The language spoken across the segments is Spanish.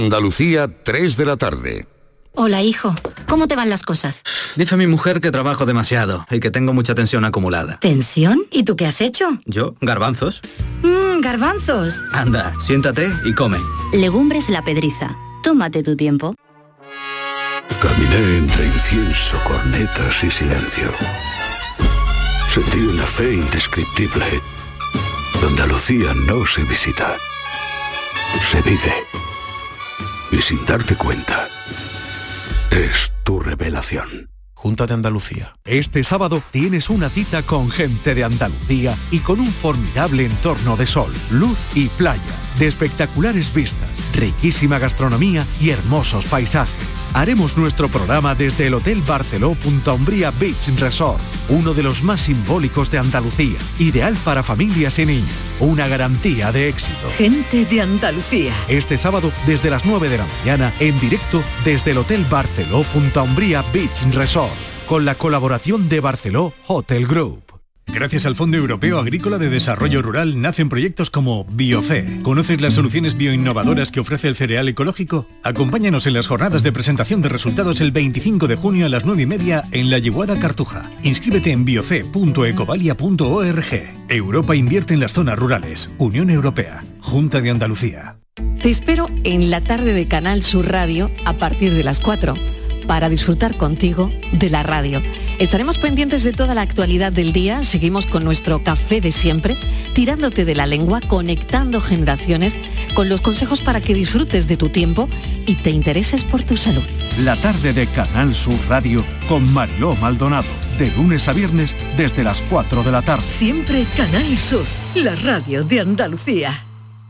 Andalucía, 3 de la tarde. Hola, hijo. ¿Cómo te van las cosas? Dice mi mujer que trabajo demasiado y que tengo mucha tensión acumulada. ¿Tensión? ¿Y tú qué has hecho? ¿Yo? ¿Garbanzos? Garbanzos. Anda, siéntate y come. Legumbres La Pedriza. Tómate tu tiempo. Caminé entre incienso, cornetas y silencio. Sentí una fe indescriptible. Andalucía no se visita, se vive. Y sin darte cuenta, es tu revelación. Junta de Andalucía. Este sábado tienes una cita con gente de Andalucía y con un formidable entorno de sol, luz y playa, de espectaculares vistas, riquísima gastronomía y hermosos paisajes. Haremos nuestro programa desde el Hotel Barceló Punta Umbría Beach Resort, uno de los más simbólicos de Andalucía, ideal para familias y niños, una garantía de éxito. Gente de Andalucía. Este sábado desde las 9 de la mañana en directo desde el Hotel Barceló Punta Umbría Beach Resort, con la colaboración de Barceló Hotel Group. Gracias al Fondo Europeo Agrícola de Desarrollo Rural nacen proyectos como BioC. ¿Conoces las soluciones bioinnovadoras que ofrece el cereal ecológico? Acompáñanos en las jornadas de presentación de resultados el 25 de junio a las 9:30 en La Yeguada, Cartuja. Inscríbete en bioc.ecovalia.org. Europa invierte en las zonas rurales. Unión Europea. Junta de Andalucía. Te espero en la tarde de Canal Sur Radio a partir de las 4 para disfrutar contigo de la radio. Estaremos pendientes de toda la actualidad del día, seguimos con nuestro café de siempre, tirándote de la lengua, conectando generaciones, con los consejos para que disfrutes de tu tiempo y te intereses por tu salud. La tarde de Canal Sur Radio con Mariló Maldonado, de lunes a viernes desde las 4 de la tarde. Siempre Canal Sur, la radio de Andalucía.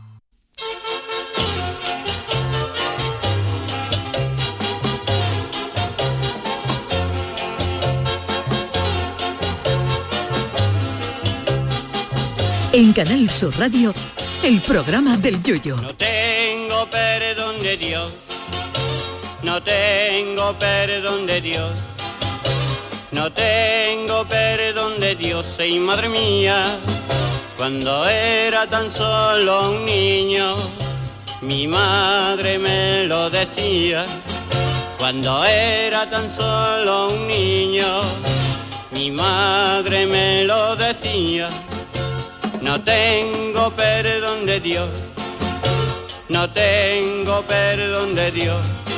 En Canal Sur Radio, el programa del Yoyo. No tengo perdón de Dios, no tengo perdón de Dios, no tengo perdón de Dios, y madre mía, cuando era tan solo un niño, mi madre me lo decía. Cuando era tan solo un niño, mi madre me lo decía. No tengo perdón de Dios, no tengo perdón de Dios,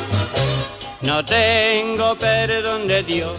no tengo perdón de Dios.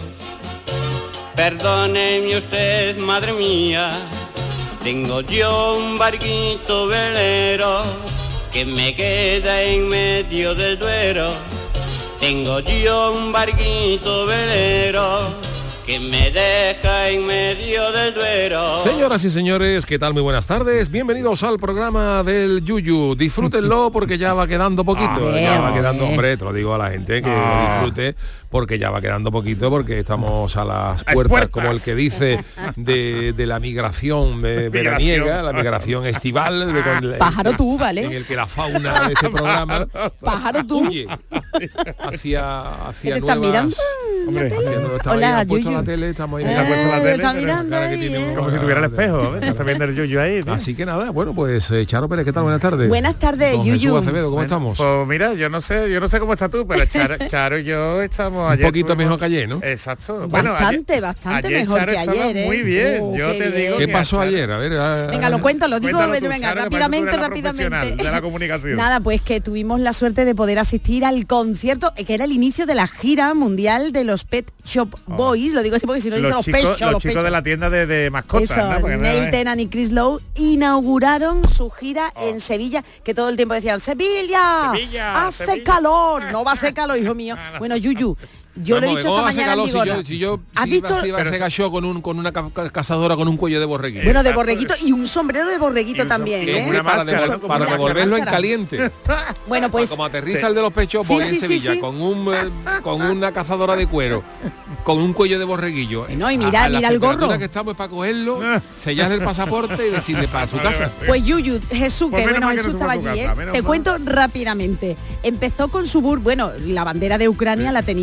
Perdóneme usted, madre mía, tengo yo un barquito velero que me queda en medio del Duero. Tengo yo un barquito velero que me deja en medio del Duero. Señoras y señores, ¿qué tal? Muy buenas tardes. Bienvenidos al programa del Yuyu. Disfrútenlo porque ya va quedando poquito. Ya va quedando, hombre, te lo digo a la gente que lo disfrute porque ya va quedando poquito, porque estamos a las puertas, como el que dice, de la migración veraniega, la migración estival. Pájaro tú, ¿vale? En el que la fauna de este programa pájaro tú huye hacia ¿Te estás mirando? Hombre, hola, Yuyu. La tele, estamos ahí está mirando ahí, como si tuviera el espejo, se está viendo el Yuyu ahí, tío. Así que nada, bueno, pues Charo Pérez, ¿qué tal? Buenas tardes. Buenas tardes, Don Yuyu. Jesús Acevedo, ¿cómo estamos? Pues mira, yo no sé cómo estás tú, pero Charo y yo estamos ayer. Un poquito mejor que ayer, ¿no? Exacto. Bastante mejor Charo que ayer, muy bien. Yo te digo. ¿Qué pasó ayer? A ver, venga, lo cuento, lo digo, venga, Charo, rápidamente. De la comunicación. Nada, pues que tuvimos la suerte de poder asistir al concierto, que era el inicio de la gira mundial de los Pet Shop Boys, lo digo así porque si no dice los chicos de la tienda de mascotas. Eso, ¿no? Neil Tennant y Chris Lowe inauguraron su gira en Sevilla, que todo el tiempo decían Sevilla, hace calor. No va a hacer calor, hijo mío. Bueno, Yuyu, yo lo he dicho esta mañana en Vigorra. ¿Has visto? Se cayó con una cazadora con un cuello de borreguito. Bueno, de borreguito y un sombrero de borreguito también, ¿eh? Una máscara, para devolverlo en caliente. Bueno, pues como aterriza el de los pechos en Sevilla con una cazadora de cuero, con un cuello de borreguillo. No, y mira el gorro. Que estamos para cogerlo, sellarle el pasaporte y decirle para su casa. Pues Yuyu, Jesús, que bueno, Jesús estaba allí, Te cuento rápidamente. Empezó con su la bandera de Ucrania la tenía puesta,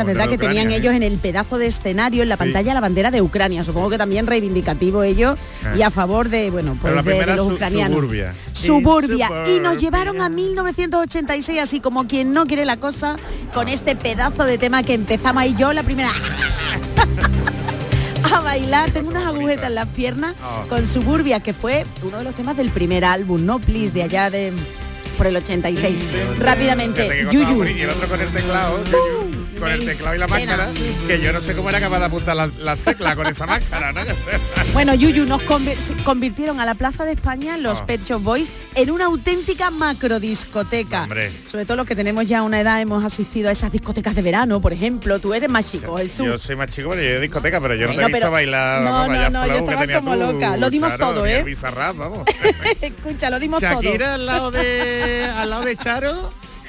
¿verdad? Que tenían ellos en el pedazo de escenario, en la pantalla, la bandera de Ucrania. Supongo que también reivindicativo ellos y a favor de, bueno, pues de los ucranianos. Suburbia. Y nos llevaron a 1986, así como quien no quiere la cosa, con este pedazo de tema que empezamos ahí yo la primera a bailar. Tengo unas agujetas en las piernas con Suburbia, que fue uno de los temas del primer álbum, ¿no? Please, de allá de por el 86. Rápidamente, Yuyu. Y el otro con el teclado, con el teclado y la máscara, que yo no sé cómo era capaz de apuntar las teclas con esa máscara, ¿no? Bueno, Yuyu, nos convirtieron a la Plaza de España, los Pet Shop Boys, en una auténtica macrodiscoteca. Hombre. Sobre todo los que tenemos ya una edad, hemos asistido a esas discotecas de verano, por ejemplo. Tú eres más chico, Jesús. Yo soy más chico, pero yo he discoteca, pero yo no te he visto bailar. No, yo estaba como loca. Lo dimos todo, ¿eh? Bizarrap, vamos. Escucha, lo dimos todo. Shakira al lado de Charo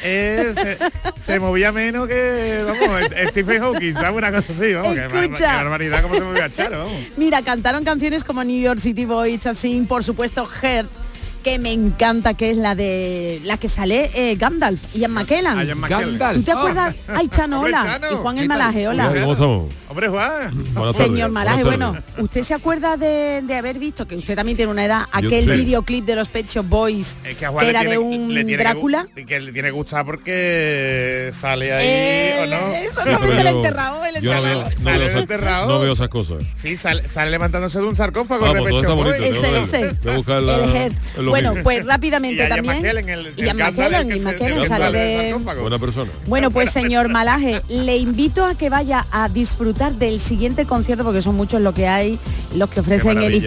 se movía menos que, vamos, Stephen Hawking, ¿sabes? Una cosa así, vamos. Qué barbaridad cómo se movía Charo, vamos. Mira, cantaron canciones como New York City Boys, así, por supuesto, Heart, que me encanta, que es la que sale Gandalf, Ian McKellen. ¿Tú te acuerdas? Ay, Chano, hola. Y Juan el Malaje, hola. Hombre, Juan. Señor Malaje, bueno, ¿usted se acuerda de haber visto, que usted también tiene una edad, aquel videoclip de los Pet Shop Boys, que era de un Drácula? Que le tiene que gustar porque sale ahí, ¿o no? Exactamente, el enterrado. No veo esas cosas. Sí, sale levantándose de un sarcófago. Ese. El Head. Bueno, pues rápidamente también. Ian McKellen sale de... Buena persona. Bueno, pues señor Malaje, le invito a que vaya a disfrutar del siguiente concierto, porque son muchos lo que hay, los que ofrecen el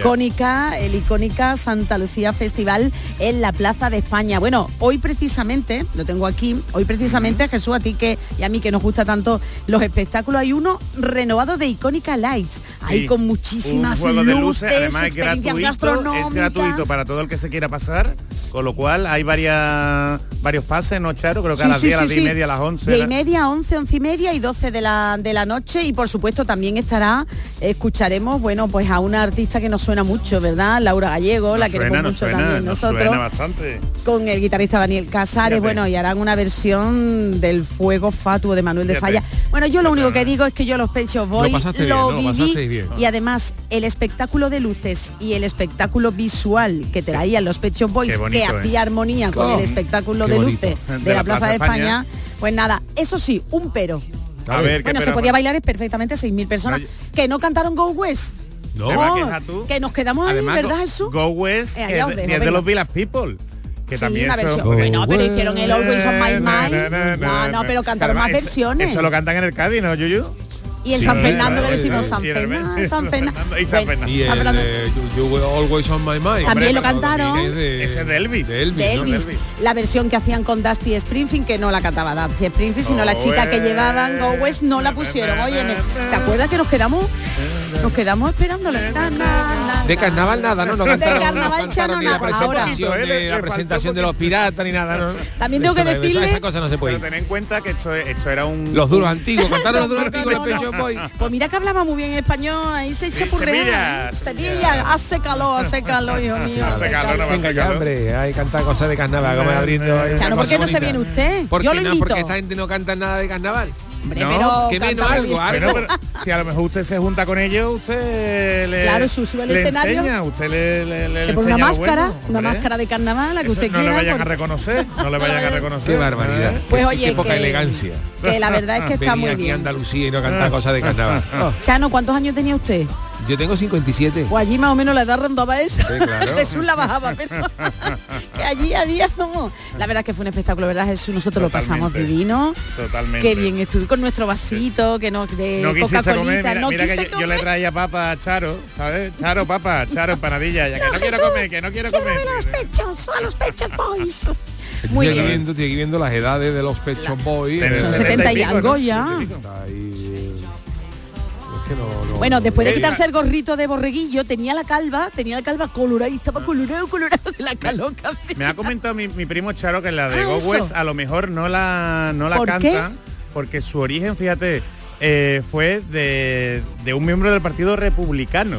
icónica Santa Lucía Festival en la Plaza de España. Bueno, hoy precisamente, lo tengo aquí, Jesús, a ti y a mí que nos gusta tanto los espectáculos, hay uno renovado de Icónica Lights, ahí con muchísimas luces, además experiencias gastronómicas. Es gratuito para todo el que se quiera pasar, con lo cual hay varios pases, ¿no, Charo? Creo que a las 10, a las 10 y media, a las 11. 10 y media, 11 y media y 12 de la noche. Y por supuesto también escucharemos, bueno, pues a una artista que nos suena mucho, ¿verdad? Laura Gallego, la queremos mucho también nosotros. Suena bastante. Con el guitarrista Daniel Casares, bueno, y harán una versión del Fuego Fatuo de Manuel de Falla. Bueno, yo lo único que digo es que yo los Pet Shop Boys lo viví, y además el espectáculo de luces y el espectáculo visual que traían los Pet Shop Boys, bonito, que hacía armonía con el espectáculo de luces de la Plaza de España, pues nada, eso sí, un pero. A ver, bueno, se podía bailar perfectamente 6.000 personas que no cantaron Go West. No, que nos quedamos además, ahí, ¿verdad, Jesús? Go West, que es de los Village People. Que sí, también no, pero hicieron el Always on My Mind. No, pero cantaron más versiones. Eso lo cantan en el Cádiz, ¿no, Yuyu? Y en San Fernando le decimos San Fernando. Y el You Were Always on My Mind. También lo cantaron. Ese es de Elvis. De Elvis. La versión que hacían con Dusty Springfield, que no la cantaba Dusty Springfield, sino la chica que llevaban Go West, no la pusieron. Oye, ¿te acuerdas que nos quedamos esperándole? De carnaval nada, ¿no? De carnaval ni la presentación de los piratas ni nada, ¿no? También tengo que decirle... Esa cosa no se puede. Pero ten en cuenta que esto era un... Los duros antiguos, cantaron los duros antiguos. Pues mira que hablaba muy bien español, ahí se chapurrea. Sevilla, hace calor, hijo mío. Hace calor, venga ya, hombre, hay cantar cosas de carnaval, como abriendo. Chano, ¿por qué no se viene usted? Yo lo invito. Porque esta gente no canta nada de carnaval. Hombre, pero que menos algo. Pero si a lo mejor usted se junta con ellos, usted le sube al escenario, enseña, usted le se pone una máscara, una máscara de carnaval, la que usted quiera. No le vayan a reconocer, Qué barbaridad. Pues oye, qué poca elegancia. Que la verdad es que está muy bien. Aquí a Andalucía y no cantar cosas de carnaval. Chano, ¿cuántos años tenía usted? Yo tengo 57. Pues allí más o menos la edad rondaba esa. Sí, claro. Jesús la bajaba, pero que allí había como... La verdad es que fue un espectáculo, ¿verdad, Jesús? Nosotros lo pasamos divino. Totalmente. Qué bien, estuve con nuestro vasito, que no de Coca-Colita. Mira que yo le traía papa a Charo, ¿sabes? Charo, papa, Charo, empanadilla. Ya que no quiero comer, que no quiero comer. A los pechos, boys. Muy bien. Estoy aquí viendo las edades de los Pet Shop Boys. Son 70 y algo ya. Bueno, después de quitarse el gorrito de borreguillo, tenía la calva colorada y estaba colorado de la caloca. Me ha comentado mi primo Charo que la de Go West a lo mejor no la canta, porque su origen, fíjate, fue de un miembro del Partido Republicano.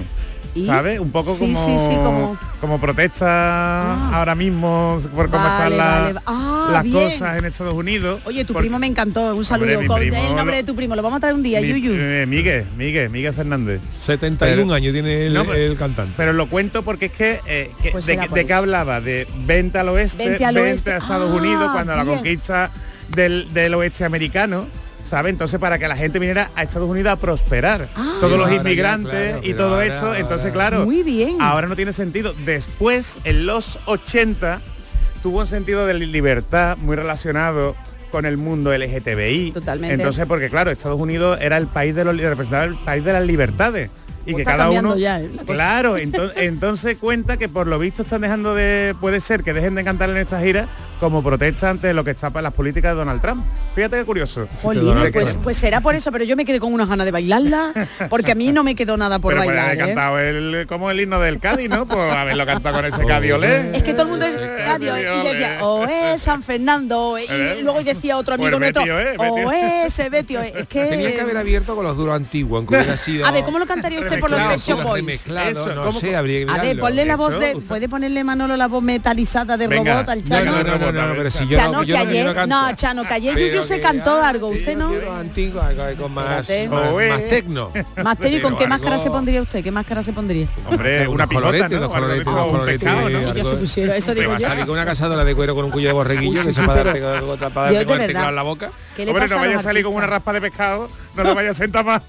¿sabes? Un poco como protesta ahora mismo por cómo están las cosas en Estados Unidos. Oye, tu primo me encantó, un saludo. El nombre de tu primo, lo vamos a traer un día, Yuyu. Miguel Fernández. 71 años tiene el cantante. Pero lo cuento porque es que de qué hablaba, de venta al oeste, venta a Estados Unidos, cuando la conquista del oeste americano, ¿sabe? Entonces, para que la gente viniera a Estados Unidos a prosperar, todos los inmigrantes y todo esto, entonces claro, muy bien. Ahora no tiene sentido. Después, en los 80, tuvo un sentido de libertad muy relacionado con el mundo LGTBI. Totalmente. Entonces, porque claro, Estados Unidos era el país representaba el país de las libertades. Y que cada uno claro, entonces cuenta que por lo visto están dejando puede ser que dejen de cantar en esta gira como protesta ante lo que está para las políticas de Donald Trump. Fíjate qué curioso. Jolín, pues será por eso, pero yo me quedé con unas ganas de bailarla, porque a mí no me quedó nada por pero bailar. Pero cantado como el himno del Cádiz, ¿no? Por haberlo cantado con ese Cádiz olé. Es que todo el mundo es Cádiz, y yo decía, San Fernando, y luego decía otro amigo nuestro, ese Betio, es que... Tenía que haber abierto con los duros antiguos, aunque hubiera sido... A ver, ¿cómo lo cantaría usted por los Pet Shop Boys? No sé, habría que a ver, ponle la voz de... ¿Puede ponerle, Manolo, la voz metalizada de robot al Chano? No, pero si yo Chano, que ayer... No, Chano, que ayer Yuyu se cantó algo, ¿usted no? Antiguo, algo más tecno. Más tecno, ¿y con qué máscara se pondría usted? ¿Qué máscara se pondría? Hombre, una pilota, ¿no? Un pescado, ¿no? Y que se pusiera, eso digo yo. Salir con una cazadora de cuero con un cuello de borreguillo, que se para darte con el teclado en la boca. Hombre, no vaya a salir con una raspa de pescado, no lo vaya a sentar más.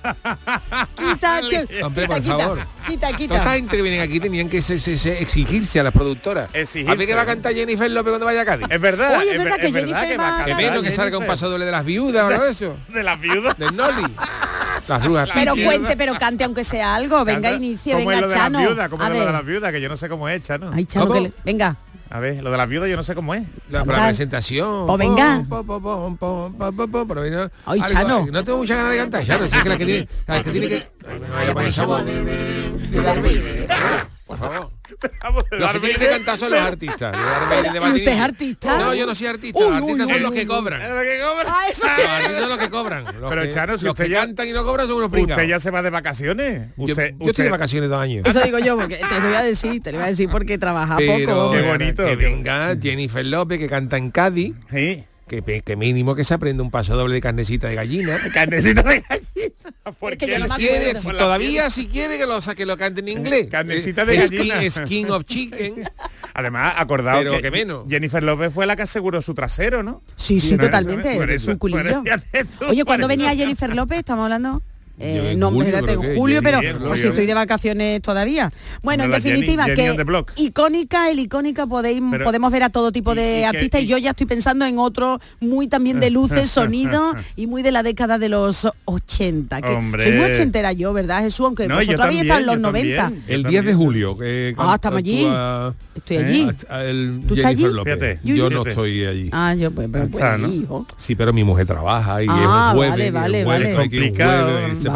Hombre, por favor. Quita. Toda esta gente que vienen aquí tenían que exigirse a las productoras. A ver qué va a cantar Jennifer López cuando vaya a Cádiz. Es verdad. Oye, es verdad que Jennifer va a cantar. Que menos que salga un paso doble de las viudas o algo de eso. ¿De las viudas? Del Noli. Las brujas. Pero cuente, pero cante aunque sea algo. Venga, inicie, venga, Chano. ¿Cómo es lo de las viudas? Que yo no sé cómo es, Chano. Ay, Chano, venga. A ver, lo de las viudas yo no sé cómo es. La presentación. Pues venga. Ay, Chano. No tengo mucha ganas de cantar, Chano. Si es que la que tiene que... Por favor. Los que tienen que cantar son los artistas. ¿Y usted es artista? No, yo no soy artista. Los artistas son los que cobran. Eso los artistas son los que cobran. Pero Chano, si los que cantan y no cobran son unos pringados. Usted ya se va de vacaciones. Yo estoy de vacaciones 2 años. Eso digo yo, porque te lo voy a decir porque trabaja poco. Qué bonito. Que venga Jennifer López, que canta en Cádiz. Sí. Que mínimo que se aprenda un paso doble de carnecita de gallina. Carnecita de gallina. Porque si quiere que lo cante en inglés. Carnecita de gallina. Skin of chicken. Además, acordaos que menos. Jennifer López fue la que aseguró su trasero, ¿no? Sí, totalmente. Su culillo. Oye, ¿cuándo venía Jennifer López? Estamos hablando... no, espérate, en julio, pero por si estoy de vacaciones todavía. Bueno, en definitiva, que icónica podemos ver a todo tipo de artistas y yo ya estoy pensando en otro muy también de luces, sonido y muy de la década de los 80. Que soy muy ochentera yo, ¿verdad, Jesús? Aunque vosotros todavía están en los 90. El 10 de julio. Estamos allí. Estoy allí. ¿Tú estás allí? López. Yo no estoy allí. Yo pues hijo. Sí, pero mi mujer trabaja y es un jueves. Vale. Complicado.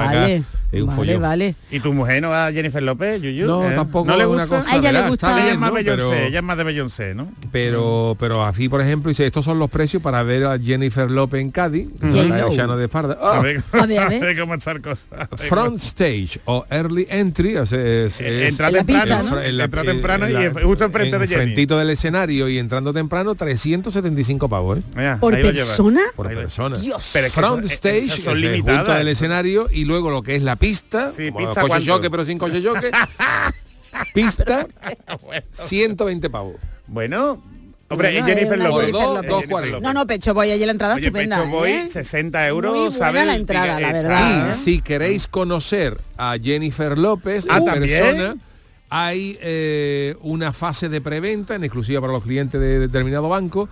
Vale. ¿Y tu mujer no va a Jennifer López, Yuyu? No, tampoco. ¿No le gusta? Una cosa, a ella le gusta. Ella es más Beyoncé, ella es más de Beyoncé, ¿no? Pero así, por ejemplo, dice, estos son los precios para ver a Jennifer López en Cádiz. Llano de Espalda. A ver cómo están cosas. Front stage o early entry. Entra temprano, ¿no? Entra temprano y justo enfrente de Jenny. Enfrentito del escenario y entrando temprano, 375 pavos, ¿Por persona? Por persona. Dios. Pero front stage, son limitadas, junto del escenario y luego lo que es la pista, pista coche choque pero sin coche choque. Pista, 120 pavos. Bueno, hombre, Jennifer López. 2.40. No, Pecho Boy, allí la entrada estupenda. Pecho Boy, 60 euros. Muy buena la entrada, la verdad. Y si queréis conocer a Jennifer López en persona, hay una fase de preventa en exclusiva para los clientes de determinado banco,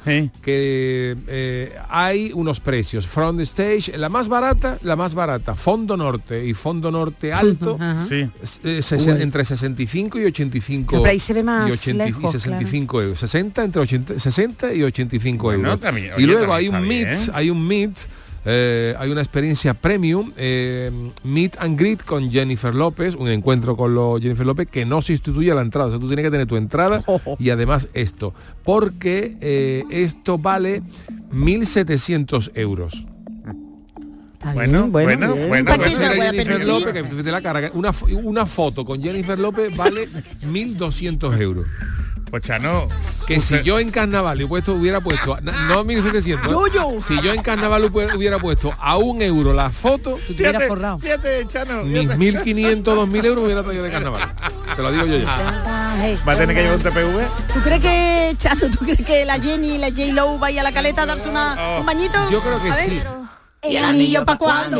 que hay unos precios. Front stage, la más barata, fondo norte y fondo norte alto, entre 65 y 85. Pero ahí se ve más lejos, 65 euros. 60 y 85 euros. Y luego hay un meet. Hay una experiencia premium, meet and greet con Jennifer López, un encuentro con Jennifer López que no sustituye a la entrada. O sea, tú tienes que tener tu entrada y además esto, porque esto vale 1.700 euros. Bueno. Jennifer López, que de la cara, una foto con Jennifer López vale 1.200 euros. Pues Chano, que si yo en carnaval hubiera puesto, no 1.700, si yo en carnaval hubiera puesto a €1 la foto, fíjate, Chano, mis 1.500, 2.000 euros hubiera traído de carnaval. Te lo digo yo ya. Va a tener que llevar un TPV. ¿Tú crees que, Chano, la Jenny y la J-Lo vaya a la caleta a darse un bañito? Yo creo que sí. ¿Y el anillo para cuándo?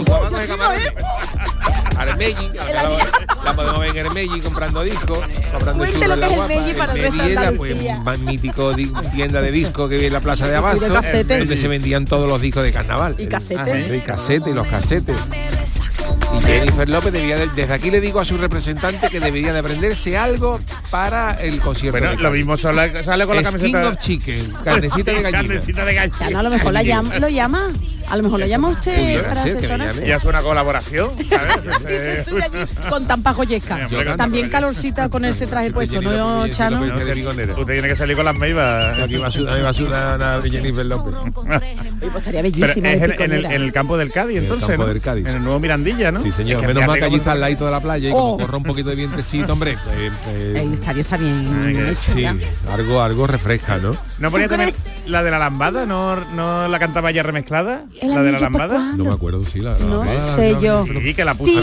Armelli, la podemos ver en Armelli comprando discos, comprando churros en la guapa. Pues mítico tienda de discos que viene en la Plaza de Abasto, donde se vendían todos los discos de carnaval. Y casetes. El casete y los casetes. Y Jennifer López desde aquí le digo a su representante que debería de aprenderse algo para el concierto. Bueno, lo mismo sale con la camiseta. King of Chicken, carnecita de gallina. Carnecita de gallina. Chano, a lo mejor lo llama. A lo mejor lo llama usted para asesorarse. Ya es una colaboración, ¿sabes? Se sube allí con tan pajoyesca. También calorcita con ese traje puesto, ¿no, Chano? Usted tiene que salir con las meivas. Aquí va a sudar una Jennifer López. Pues estaría bellísima. En el campo del Cádiz, entonces, en el campo del Cádiz. En el nuevo Mirandilla, ¿no? Sí, señor. Menos mal que allí está al ladito de la playa y como corre un poquito de vientecito, hombre. El estadio está bien. Sí, algo refresca, ¿no? ¿No ponía también la de la lambada? ¿No la cantaba ya remezclada? ¿La de la lambada? No me acuerdo, sí, la no sé yo. Sí, que la puso.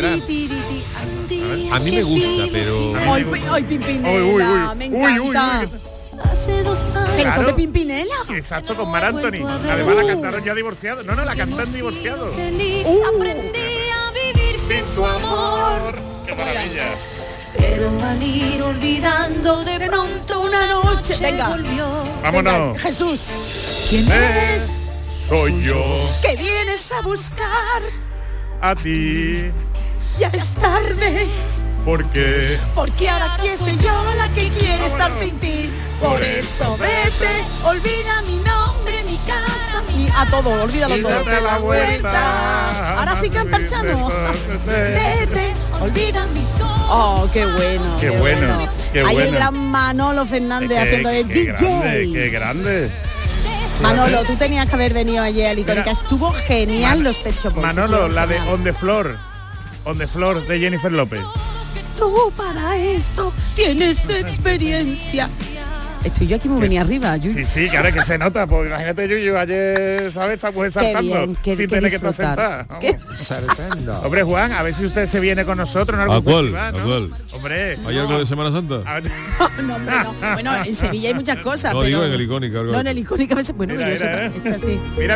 A mí me gusta, pero... ¡Ay, Pimpinela! ¡Me encanta! Hace 2 años. Pero son de Pimpinela. Exacto, con Mar Anthony. Además la cantaron ya divorciados. No, la cantan divorciados. Aprendí a vivir sin su amor. ¡Qué maravilla! Pero al ir olvidando de pronto una noche Venga. Vámonos. Venga, Jesús. ¿Quién eres? Soy yo. Que vienes a buscar. A ti. Ya es tarde. ¿Por qué? Porque ahora aquí soy yo la que quiere estar sin ti. Por eso vete, olvida mi nombre, mi casa, a todo, olvídalo todo. Date la vuelta. Ahora sí canta el Chano. Vete, olvida mis ojos. Oh, qué bueno. Qué bueno. Ahí el gran Manolo Fernández haciendo de DJ. Qué grande. Manolo, tú tenías que haber venido ayer a Icónica. Estuvo genial los Pet Shop Boys. Manolo, la de On the Floor de Jennifer López. Tú para eso tienes experiencia. Estoy yo aquí muy venía arriba, Yuyu. Sí, claro que se nota, pues imagínate Yuyu ayer, ¿sabes? Esta mujer saltando sin tener que estar sentada. Saltando. Hombre, Juan, a ver si usted se viene con nosotros en algún festival, ¿no? Hombre. ¿Hay algo de Semana Santa? No, hombre, no. Bueno, en Sevilla hay muchas cosas, no, pero... digo en el Icónica. No, en el Icónica a veces... Bueno, mira, yo sé así. Mira.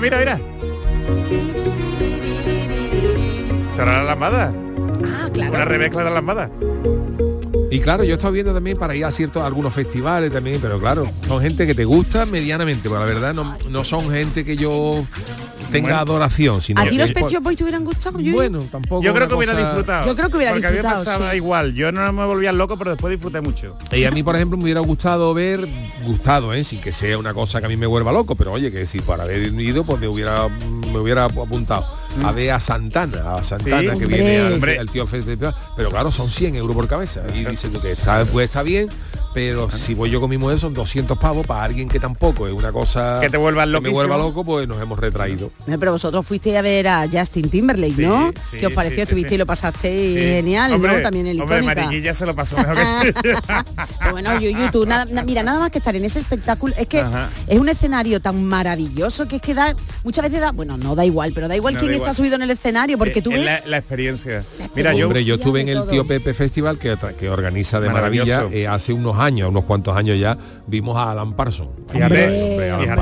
¿Será la lambada? Ah, claro. Una remezcla de la lambada. Y claro, yo he estado viendo también para ir a algunos festivales también, pero claro, son gente que te gusta medianamente, pero la verdad no son gente que yo tenga adoración. Sino ¿A ti los Pet Shop Boys te hubieran gustado? Bueno, tampoco. Yo creo que hubiera disfrutado. Yo creo que hubiera disfrutado, porque a mí me pasaba igual. Yo no me volvía loco, pero después disfruté mucho. Y a mí, por ejemplo, me hubiera gustado sin que sea una cosa que a mí me vuelva loco, pero oye, que si para haber ido, pues me hubiera apuntado. A ver a Santana, sí, que viene al tío festival, pero claro, son 100 euros por cabeza. Y dice tú que está bien, pero si voy yo con mi mujer son 200 pavos para alguien que tampoco es una cosa que te vuelva loco. Me vuelva loco, pues nos hemos retraído. Pero vosotros fuisteis a ver a Justin Timberlake, ¿no? Sí, ¿Qué os pareció? Estuviste y lo pasasteis genial, hombre, ¿no? También el Icónica. Hombre, Mariquilla se lo pasó mejor que pero bueno, YouTube, nada más que estar en ese espectáculo, es que es un escenario tan maravilloso que es que muchas veces no da igual, pero da igual quién está subido en el escenario, porque tú ves la experiencia. Mira, yo estuve en el Tío Pepe Festival que organiza de maravilla hace unos cuantos años ya, vimos a Alan Parsons. Fíjate,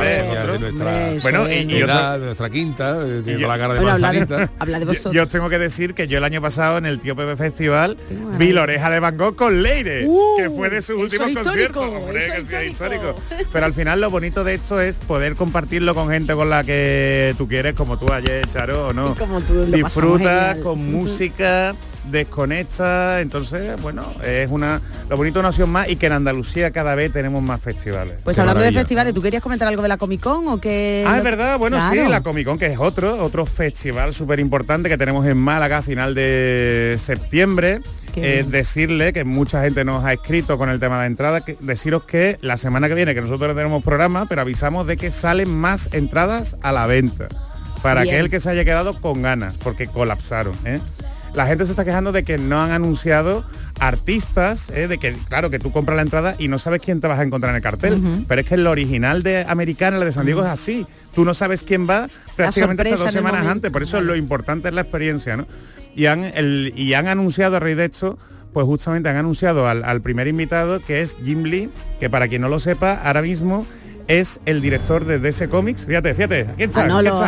de nuestra quinta, tiene la cara de manzanita. Habla de vosotros. Yo tengo que decir que yo el año pasado en el Tío Pepe Festival vi La Oreja de Van Gogh con Leire, que fue de sus últimos conciertos. Hombre, que sí, histórico. Pero al final lo bonito de esto es poder compartirlo con gente con la que tú quieres, como tú ayer, Charo, ¿o no? Disfruta con música, desconecta, entonces bueno, lo bonito de una opción más, y que en Andalucía cada vez tenemos más festivales. Pues hablando de festivales, ¿tú querías comentar algo de la Comic Con o qué? Es verdad, bueno, claro. Sí, la Comic Con, que es otro festival súper importante que tenemos en Málaga a final de septiembre. Decirle que mucha gente nos ha escrito con el tema de entrada, deciros que la semana que viene, que nosotros no tenemos programa, pero avisamos de que salen más entradas a la venta. Para Bien. aquel que se haya quedado con ganas, porque colapsaron, ¿eh? La gente se está quejando de que no han anunciado artistas, de que, claro, que tú compras la entrada y no sabes quién te vas a encontrar en el cartel. Pero es que el original de Americana, la de San Diego, es así. Tú no sabes quién va prácticamente hasta 2 semanas antes. Por eso lo importante es la experiencia, ¿no? Y han anunciado, a raíz de esto, pues justamente han anunciado al primer invitado, que es Jim Lee, que para quien no lo sepa, ahora mismo es el director de DC Comics. Fíjate, aquí está,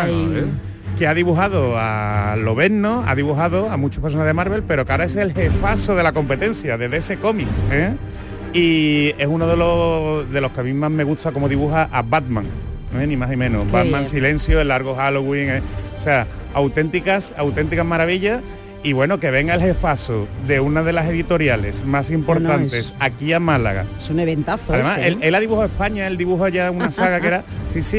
que ha dibujado a Lobezno, ha dibujado a muchos personajes de Marvel, pero que ahora es el jefazo de la competencia de DC Comics, ¿eh? Y es uno de los que a mí más me gusta como dibuja a Batman, ni más ni menos. Batman bien. Silencio, El largo Halloween, o sea, auténticas maravillas. Y bueno, que venga el jefazo de una de las editoriales más importantes aquí a Málaga. Es un eventazo. Además, ese, él ha dibujado España, él dibujó ya una saga que era,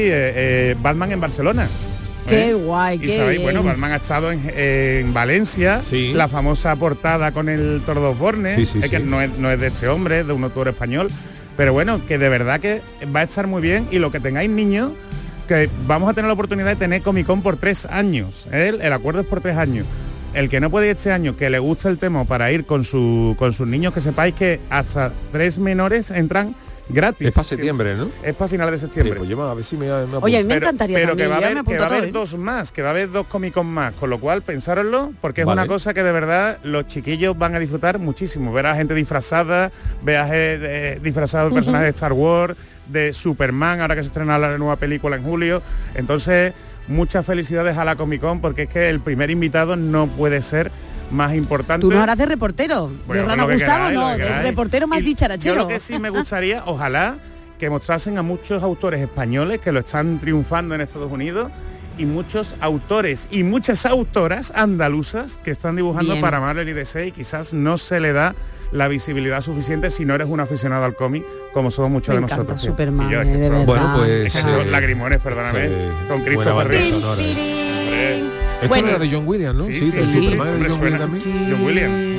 Batman en Barcelona. Qué guay, y sabéis, bueno, Batman ha estado en Valencia, la famosa portada con el Toro Osborne, que no es de este hombre, es de un autor español. Pero bueno, que de verdad que va a estar muy bien, y lo que tengáis, niños, que vamos a tener la oportunidad de tener Comic Con por 3 años. El acuerdo es por 3 años. El que no puede ir este año, que le gusta el tema para ir con sus niños, que sepáis que hasta 3 menores entran gratis. Es para septiembre, ¿no? Es para finales de septiembre. Sí, pues yo a ver si me Oye, a mí me encantaría pero también. que va a haber 2 más, que va a haber 2 Comic Con más, con lo cual pensároslo, porque es una cosa que de verdad los chiquillos van a disfrutar muchísimo. Ver a gente disfrazada, ver a disfrazado de personajes de Star Wars, de Superman, ahora que se estrena la nueva película en julio. Entonces, muchas felicidades a la Comic Con, porque es que el primer invitado no puede ser más importante. Tú no harás de reportero, bueno, de Rana Gustavo, no, de reportero más dicharachero. Yo lo que sí me gustaría, ojalá, que mostrasen a muchos autores españoles que lo están triunfando en Estados Unidos, y muchos autores y muchas autoras andaluzas que están dibujando para Marvel y DC, y quizás no se le da la visibilidad suficiente si no eres un aficionado al cómic, como somos muchos de nosotros. Superman, yo, de verdad. Bueno, pues son lagrimones, perdóname, con Christopher Reeve. Esto era de John Williams, ¿no? Sí, Superman de John Williams también. John Williams.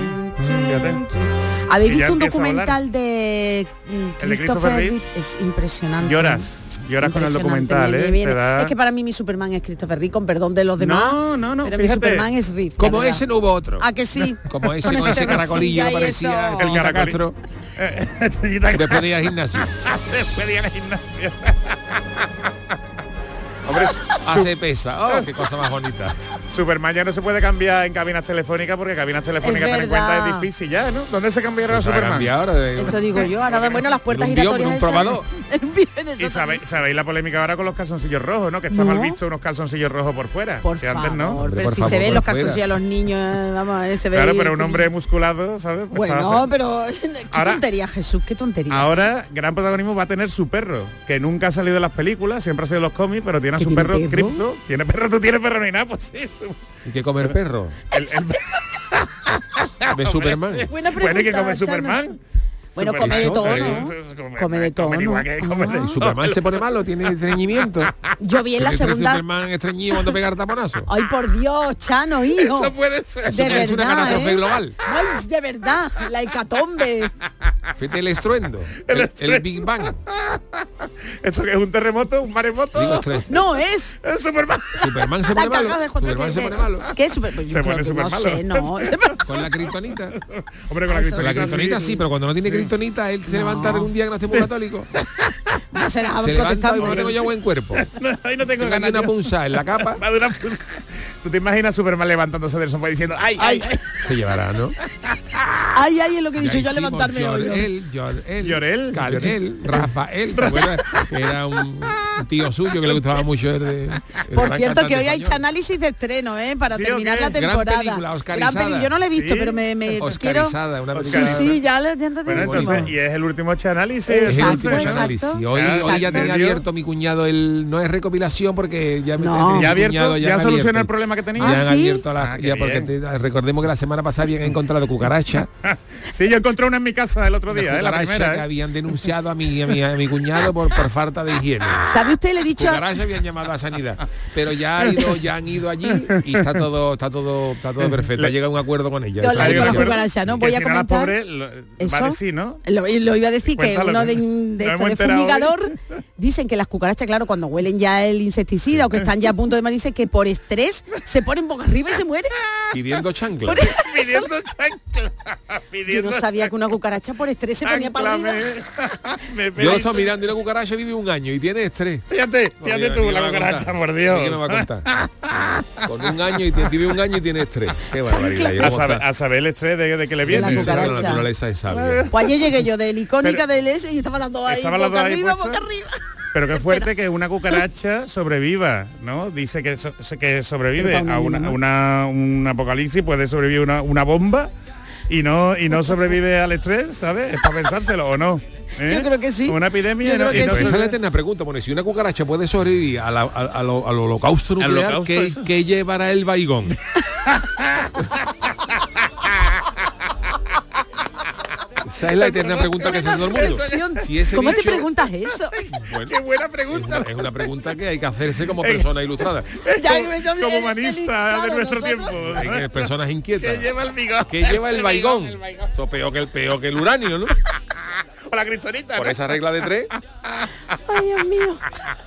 ¿Habéis visto un documental de Christopher Reeve? Es impresionante. Lloras con el documental, Es que para mí mi Superman es Christopher Reeve, con perdón de los demás. No, pero fíjate, mi Superman es Reeve. Como ese no hubo otro. ¿A que sí? Como ese con ese caracolillo que parecía el Castro. Después de ir al gimnasio. Después de ir al gimnasio. Hombre, hace pesa. Oh, qué cosa más bonita. Superman ya no se puede cambiar en cabinas telefónicas, porque cabinas telefónicas, ten en cuenta, es difícil ya, ¿no? ¿Dónde se cambiará Superman? Eso digo yo, ahora bueno, las puertas giratorias. Un probador. Y sabéis la polémica ahora con los calzoncillos rojos, ¿no? Que está mal visto unos calzoncillos rojos por fuera. Por que favor, antes no. pero si se ven los calzoncillos a los niños, vamos, se ve. Claro, pero un hombre musculado, ¿sabes? Pues bueno, pero qué tontería, Jesús, qué tontería. Ahora, gran protagonismo va a tener su perro, que nunca ha salido de las películas, siempre ha sido de los cómics, pero tiene a su perro Crypto. ¿Tiene perro? ¿Tú tienes perro ni nada? Pues sí. ¿Y qué come el perro? De Superman. Buena pregunta, bueno, ¿y qué come Superman? Bueno, come de todo, ¿no? Come de todo, ¿no? Superman se pone malo, tiene estreñimiento. Yo vi en la segunda... Superman estreñido cuando pega el taponazo. Ay, por Dios, Chano, hijo. Eso puede ser. De verdad, es una catástrofe global. Ay, de verdad, la hecatombe. Fíjate el estruendo, el Big Bang. ¿Eso que es un terremoto, un maremoto? Digo, no es. Es Superman. Superman se pone malo. Superman se pone malo. ¿Qué es Superman? Se pone súper malo. Sé, no. Con la kriptonita. Hombre, con la kriptonita sí, pero cuando no tiene kriptonita, él se levanta algún día que no esté muy católico. No se levanta y no tengo yo buen cuerpo. Ahí no tengo ganas. Una punza en la capa. ¿Tú te imaginas a Superman levantándose del sofá diciendo ay? Se llevará, ¿no? Ay, es lo que he dicho yo, levantarme hoy. Llorel, Rafael, ¿te acuerdas? Que era un tío suyo que le gustaba mucho Por cierto, que hoy hay análisis de estreno, para terminar la temporada. Gran película, oscarizada. Yo no la he visto, pero me oscarizada, quiero... una película. Sí, ya le bueno, entonces, y es el último análisis. Es el último análisis. Hoy ya tenía abierto mi cuñado no es recopilación, porque ya ya soluciona el problema que tenía. Ya han abierto porque recordemos que la semana pasada habían encontrado cucaracha. Sí, yo encontré una en mi casa el otro día, la primera. Que habían denunciado a mi cuñado por falta de higiene. ¿Sabe usted? Le he dicho... Cucaracha habían llamado a Sanidad, pero ya han ido allí y está todo perfecto. Llega a un acuerdo con ella. Con la cucaracha, ¿no? Voy a comentar. Eso. Vale, sí, ¿no? Lo iba a decir. Cuéntalo, que uno de fumigador dicen que las cucarachas, claro, cuando huelen ya el insecticida o que están ya a punto de morir, dice que por estrés se ponen boca arriba y se mueren. Pidiendo chancla. Pidiendo chancla. Yo no sabía que una cucaracha por estrés se ponía para arriba. Yo estoy mirando y una cucaracha vive un año y tiene estrés. Fíjate tú, la cucaracha, por Dios. ¿Qué me va a contar? Con un año y vive un año y tiene estrés. Qué barbaridad. A saber el estrés de que le viene. La cucaracha. La naturaleza es sabia. Pues ayer llegué yo de icónica del S y estaba dando ahí boca arriba, puesta. boca arriba. Pero qué fuerte que una cucaracha sobreviva, ¿no? Dice que sobrevive a un apocalipsis, puede sobrevivir una bomba y no sobrevive al estrés, ¿sabes? Es para pensárselo, ¿o no? Yo creo que sí. Una epidemia esa es la eterna pregunta. Bueno, si una cucaracha puede sobrevivir al holocausto nuclear, ¿qué llevará el Baigón? Esa es la eterna pregunta que se hace todo el mundo. ¿Cómo te preguntas eso? Bueno, qué buena pregunta. Es una pregunta que hay que hacerse como persona ilustrada. Como humanista de nuestro tiempo. Hay personas inquietas. ¿Qué lleva el Baigón? ¿Qué lleva el Baigón? Eso peor que el uranio, ¿no? O la cristonita. Por esa regla de 3. Ay, Dios mío.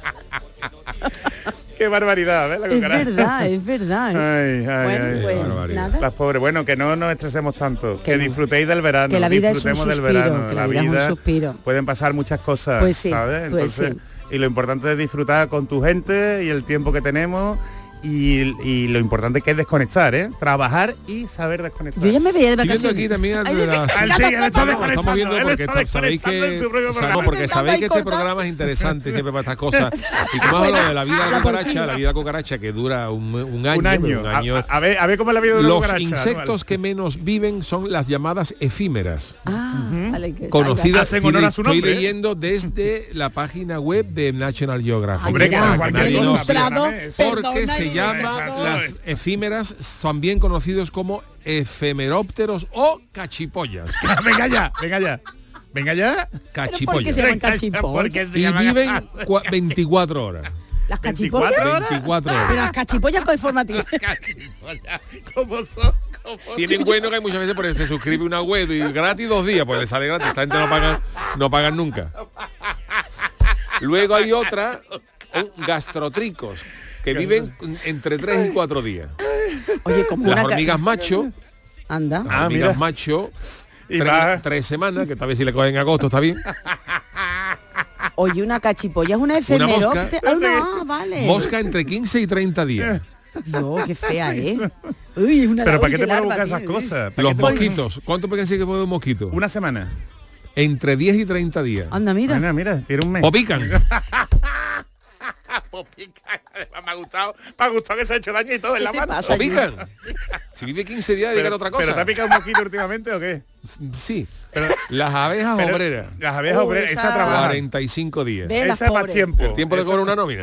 Qué barbaridad, ¿ves? La cucaracha. Es verdad. Bueno, nada. Las pobres, bueno, que no nos estresemos tanto, que disfrutéis del verano, que la vida disfrutemos es un del suspiro, verano, que la vida es un suspiro. Pueden pasar muchas cosas, pues sí, ¿sabes? Entonces, sí. Y lo importante es disfrutar con tu gente y el tiempo que tenemos. Y lo importante que es desconectar, ¿eh? Trabajar y saber desconectar. Yo ya me veía de vacaciones. Viendo aquí también estamos viendo porque sabéis que este programa es interesante siempre para estas cosas. Y como hemos hablado de la vida de la cucaracha, que dura un año. A ver cómo es la vida de la cucaracha. Los insectos que menos viven son las llamadas efímeras. Vale, conocidas, en honor a su nombre. Estoy leyendo desde la página web de National Geographic. Hombre, porque se llama, las efímeras son bien conocidos como efemerópteros o cachipollas. Venga ya. Cachipollas. Y viven 24 horas. ¿Las cachipollas? 24 horas. Pero las cachipollas con informativas. ¿Cómo son? Tienen bueno que hay muchas veces por se suscribe una web y gratis 2 días, pues le sale gratis. Esta gente no pagan nunca. Luego hay otra, gastrotricos, que viven entre 3 y 4 días. Oye, como las hormigas macho. Anda. Las hormigas macho, 3 semanas, que tal vez si le cogen en agosto está bien. Oye, una cachipolla es una efemeróptera. Vale. Mosca entre 15 y 30 días. Dios, qué fea, ¿eh? Uy, pero ¿para qué te puedo buscar esas cosas? Los mosquitos. ¿Cuánto pueden decir que puede un mosquito? Una semana. Entre 10 y 30 días. Anda, mira. Tiene un mes. O pican. Me ha gustado que se ha hecho daño y todo en la mano. O pican. Si vive 15 días, diga otra cosa. ¿Pero te ha picado un mosquito últimamente o qué? Sí. Pero las abejas obreras. Las abejas obreras, esa trabaja. 45 días. Esa es más tiempo. El tiempo de cobrar una nómina.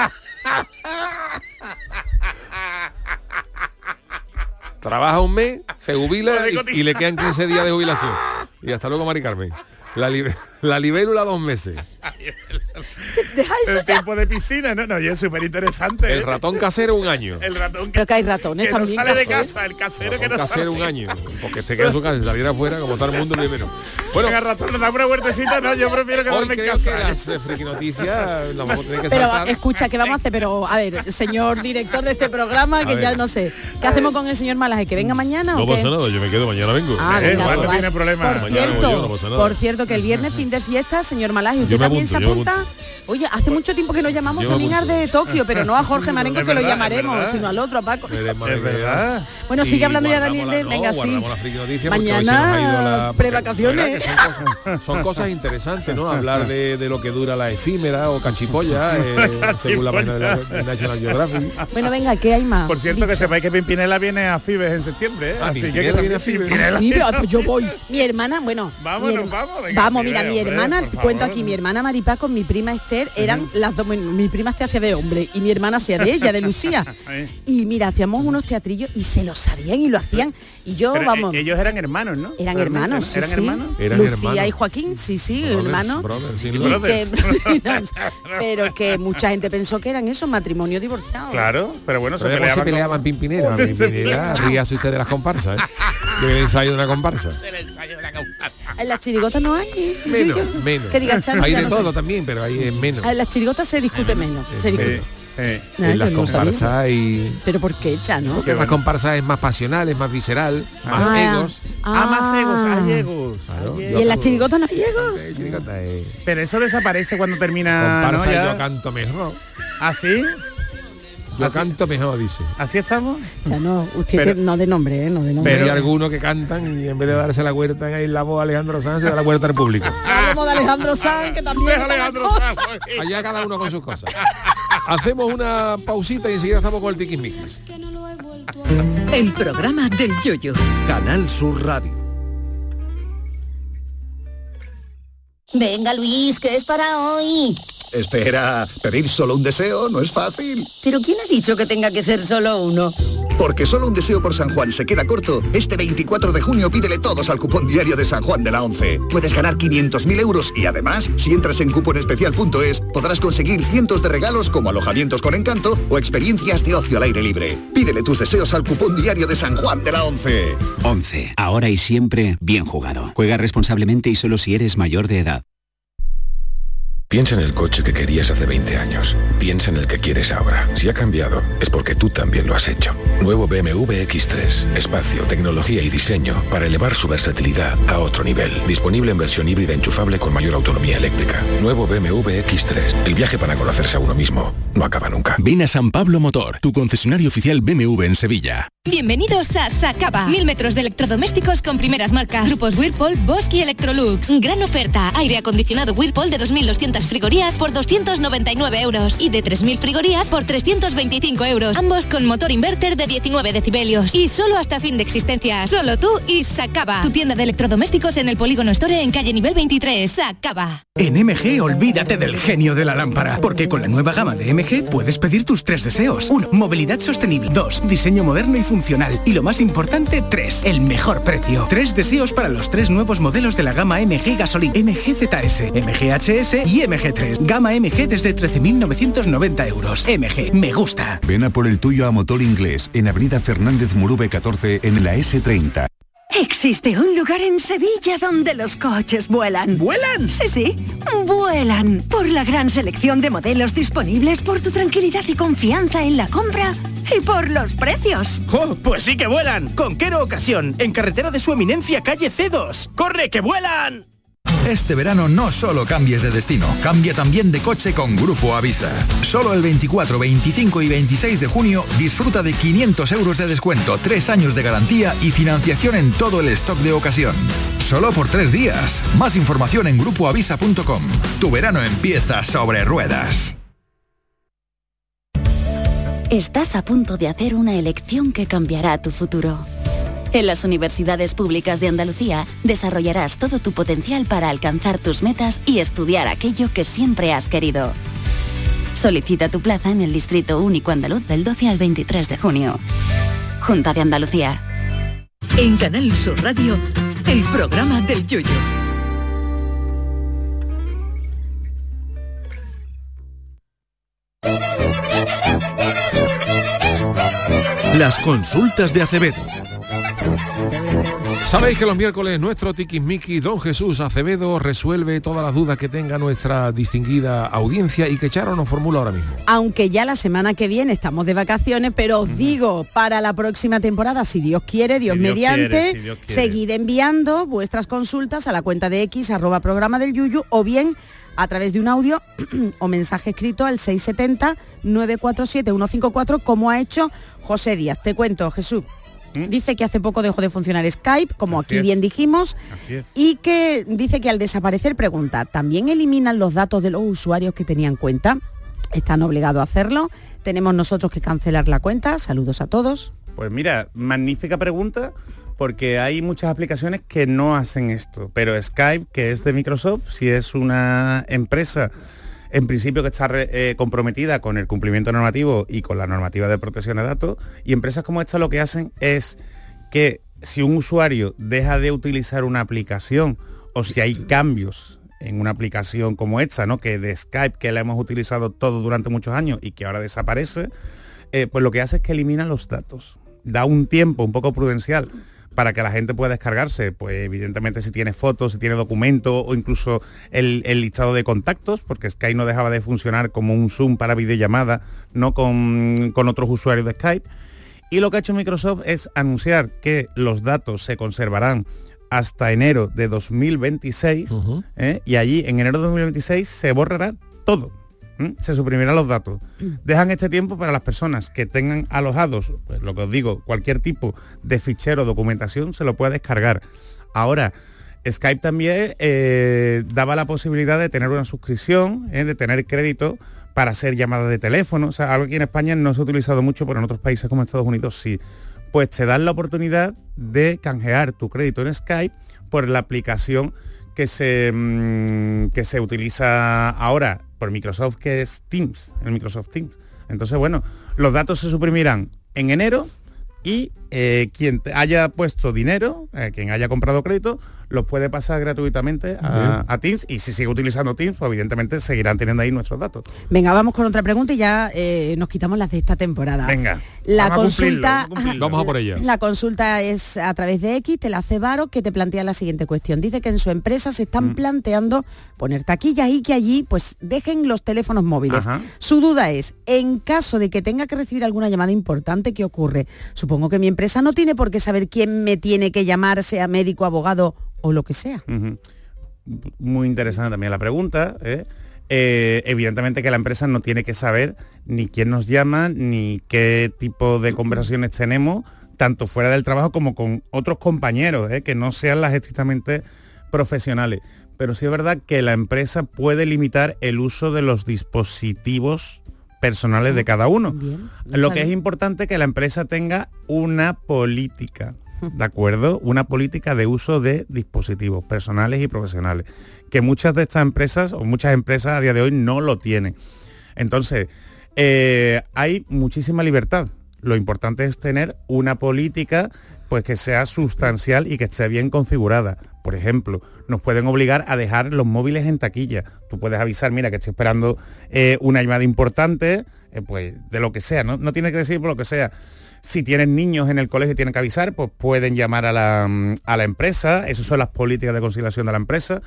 Trabaja un mes, se jubila y le quedan 15 días de jubilación. Y hasta luego, Mari Carmen. La libélula 2 meses. Deja eso el tiempo de piscina, no, y es súper interesante. El ratón casero 1 año. El ratón Pero que hay ratones que también. No sale de casa, el casero que no casero sale. 1 año. Porque este queda en su casa, si saliera afuera, como todo el mundo, primero. Bueno, el ratón nos da una vueltecita, no, yo prefiero quedarme en casa. Que las friki noticias las vamos a tener que pero saltar. Escucha, ¿qué vamos a hacer? Pero, a ver, señor director de este programa, que ya no sé. ¿Qué hacemos con el señor Malaje? ¿Que venga mañana o qué? No pasa nada, yo me quedo, mañana vengo. No tiene problema. Por cierto, que el viernes fin de fiesta, señor Malaje, usted también se apunta. Oye, hace mucho tiempo que no llamamos también al de Tokio, pero no a Jorge Marengo, que lo llamaremos, sino al otro, a Paco. Es verdad. Bueno, sigue hablando ya Daniel de... Venga, sí. Mañana, prevacaciones. Son cosas interesantes, ¿no? Hablar de lo que dura la efímera o cachipolla, según la página de National Geographic. Bueno, venga, ¿qué hay más? Por cierto, que sepáis que Pimpinela viene a Fibes en septiembre, ¿eh? Así que viene a Fibes. Pues yo voy. Mi hermana, bueno... Vamos, mira, mi hermana, cuento aquí, mi hermana Maripá con mi prima Esther eran las dos, mi prima se hacía de hombre y mi hermana hacía de ella, de Lucía. Y mira, hacíamos unos teatrillos y se lo sabían y lo hacían. Y yo, pero vamos... Ellos eran hermanos, ¿no? Eran hermanos, sí, ¿Eran hermanos? Lucía y Joaquín, sí, hermanos. Pero que mucha gente pensó que eran esos matrimonios divorciados. Claro, pero bueno, se peleaban Pimpinela. Ríase usted de las comparsas, ¿eh? Del ensayo de una comparsa. En las chirigotas no hay. Menos. Que diga Chano, hay de no todo sé. también, pero hay es menos. En las chirigotas se discute menos. Se discute. En las comparsas y... ¿Pero por qué, Chano? Porque la comparsa es más pasional, es más visceral, más egos. Más egos, hay egos. Claro. ¿Y en las chirigotas no hay egos? Pero eso desaparece cuando termina. Comparsa, ¿no? Ya... yo canto mejor. ¿Ah, sí? Yo canto mejor, dice. ¿Así estamos? Chano, usted no de nombre, no de nombre. Pero hay algunos que cantan y en vez de darse la vuelta en la voz a Alejandro Sanz, se da la vuelta al público. Hablemos de Alejandro Sanz, que también Alejandro Sanz. Allá cada uno con sus cosas. Hacemos una pausita y enseguida estamos con el tiquismiquis. El programa del Yoyo. Canal Sur Radio. Venga, Luis, que es para hoy. Espera, pedir solo un deseo no es fácil. ¿Pero quién ha dicho que tenga que ser solo uno? Porque solo un deseo por San Juan se queda corto. Este 24 de junio pídele todos al cupón diario de San Juan de la 11. Puedes ganar 500.000 euros y además, si entras en cuponespecial.es, podrás conseguir cientos de regalos como alojamientos con encanto o experiencias de ocio al aire libre. Pídele tus deseos al cupón diario de San Juan de la 11. 11. Ahora y siempre, bien jugado. Juega responsablemente y solo si eres mayor de edad. Piensa en el coche que querías hace 20 años. Piensa en el que quieres ahora. Si ha cambiado, es porque tú también lo has hecho. Nuevo BMW X3. Espacio, tecnología y diseño para elevar su versatilidad a otro nivel. Disponible en versión híbrida enchufable con mayor autonomía eléctrica. Nuevo BMW X3. El viaje para conocerse a uno mismo no acaba nunca. Ven a San Pablo Motor, tu concesionario oficial BMW en Sevilla. Bienvenidos a Sacaba. 1000 metros de electrodomésticos con primeras marcas. Grupos Whirlpool, Bosch y Electrolux. Gran oferta. Aire acondicionado Whirlpool de 2.200 frigorías por 299 euros. Y de 3.000 frigorías por 325 euros. Ambos con motor inverter de 19 decibelios. Y solo hasta fin de existencia. Solo tú y Sacaba. Tu tienda de electrodomésticos en el Polígono Store en calle nivel 23. Sacaba. En MG olvídate del genio de la lámpara. Porque con la nueva gama de MG puedes pedir tus 3 deseos. 1. Movilidad sostenible. 2. Diseño moderno y funcional. Y lo más importante, 3. El mejor precio. 3 deseos para los 3 nuevos modelos de la gama MG Gasolín, MG ZS, MG HS y MG3. Gama MG desde 13.990 euros. MG, me gusta. Ven a por el tuyo a Motor Inglés, en Avenida Fernández Murube 14, en la S30. Existe un lugar en Sevilla donde los coches vuelan. ¿Vuelan? Sí, vuelan. Por la gran selección de modelos disponibles, por tu tranquilidad y confianza en la compra y por los precios. ¡Oh, pues sí que vuelan! Conquero Ocasión, en carretera de su eminencia, calle C2. ¡Corre, que vuelan! Este verano no solo cambies de destino, cambia también de coche con Grupo Avisa. Solo el 24, 25 y 26 de junio disfruta de 500 euros de descuento, 3 años de garantía y financiación en todo el stock de ocasión. Solo por 3 días. Más información en grupoavisa.com. Tu verano empieza sobre ruedas. Estás a punto de hacer una elección que cambiará tu futuro. En las universidades públicas de Andalucía desarrollarás todo tu potencial para alcanzar tus metas y estudiar aquello que siempre has querido. Solicita tu plaza en el Distrito Único Andaluz del 12 al 23 de junio. Junta de Andalucía. En Canal Sur Radio, el programa del Yoyo. Las consultas de Acevedo. Sabéis que los miércoles nuestro tiquismiquis Don Jesús Acevedo resuelve todas las dudas que tenga nuestra distinguida audiencia y que Charo nos formula ahora mismo. Aunque ya la semana que viene estamos de vacaciones, pero os digo, para la próxima temporada, si Dios quiere, Dios mediante, seguid enviando vuestras consultas a la cuenta de X @programa del Yuyu o bien a través de un audio o mensaje escrito al 670-947-154 como ha hecho José Díaz. Te cuento, Jesús. Dice que hace poco dejó de funcionar Skype, como aquí bien dijimos, y que dice que al desaparecer pregunta, ¿también eliminan los datos de los usuarios que tenían cuenta? ¿Están obligados a hacerlo? ¿Tenemos nosotros que cancelar la cuenta? Saludos a todos. Pues mira, magnífica pregunta, porque hay muchas aplicaciones que no hacen esto, pero Skype, que es de Microsoft, si es una empresa en principio que está comprometida con el cumplimiento normativo y con la normativa de protección de datos, y empresas como esta lo que hacen es que si un usuario deja de utilizar una aplicación o si hay cambios en una aplicación como esta, ¿no?, que de Skype, que la hemos utilizado todo durante muchos años y que ahora desaparece, pues lo que hace es que elimina los datos. Da un tiempo un poco prudencial para que la gente pueda descargarse, pues evidentemente si tiene fotos, si tiene documentos o incluso el listado de contactos, porque Skype no dejaba de funcionar como un Zoom para videollamada, no con otros usuarios de Skype. Y lo que ha hecho Microsoft es anunciar que los datos se conservarán hasta enero de 2026, y allí en enero de 2026 se borrará todo. Se suprimirán los datos. Dejan este tiempo para las personas que tengan alojados, pues, lo que os digo, cualquier tipo de fichero o documentación se lo puede descargar. Ahora, Skype también daba la posibilidad de tener una suscripción, de tener crédito para hacer llamadas de teléfono. O sea, algo aquí en España no se ha utilizado mucho, pero en otros países como Estados Unidos sí. Pues te dan la oportunidad de canjear tu crédito en Skype por la aplicación que se utiliza ahora por Microsoft, que es Teams, el Microsoft Teams. Entonces, bueno, los datos se suprimirán en enero y quien haya puesto dinero, quien haya comprado crédito, los puede pasar gratuitamente a Teams, y si sigue utilizando Teams, pues evidentemente seguirán teniendo ahí nuestros datos. Venga, vamos con otra pregunta y ya nos quitamos las de esta temporada. Venga, la consulta, vamos a por ella. La consulta es a través de X, te la hace Varo, que te plantea la siguiente cuestión. Dice que en su empresa se están planteando poner taquillas y que allí pues dejen los teléfonos móviles. Ajá. Su duda es, en caso de que tenga que recibir alguna llamada importante, ¿qué ocurre? Supongo que mi empresa no tiene por qué saber quién me tiene que llamar, sea médico, abogado o lo que sea. Muy interesante también la pregunta. Evidentemente que la empresa no tiene que saber ni quién nos llama, ni qué tipo de conversaciones tenemos, tanto fuera del trabajo como con otros compañeros, que no sean las estrictamente profesionales. Pero sí es verdad que la empresa puede limitar el uso de los dispositivos personales de cada uno. Bien, lo que es importante es que la empresa tenga una política, ¿de acuerdo? Una política de uso de dispositivos personales y profesionales, que muchas de estas empresas, o muchas empresas a día de hoy, no lo tienen. Entonces, hay muchísima libertad. Lo importante es tener una política pues que sea sustancial y que esté bien configurada. Por ejemplo, nos pueden obligar a dejar los móviles en taquilla. Tú puedes avisar, mira, que estoy esperando una llamada importante, pues de lo que sea, no tienes que decir por lo que sea. Si tienen niños en el colegio y tienen que avisar, pues pueden llamar a la empresa. Esas son las políticas de conciliación de la empresa.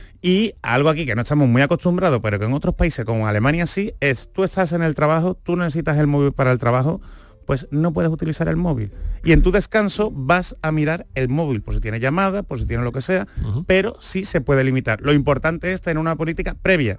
Y algo aquí que no estamos muy acostumbrados, pero que en otros países como Alemania sí, es tú estás en el trabajo, tú necesitas el móvil para el trabajo, pues no puedes utilizar el móvil. Y en tu descanso vas a mirar el móvil, por si tiene llamada, por si tiene lo que sea, pero sí se puede limitar. Lo importante es tener una política previa,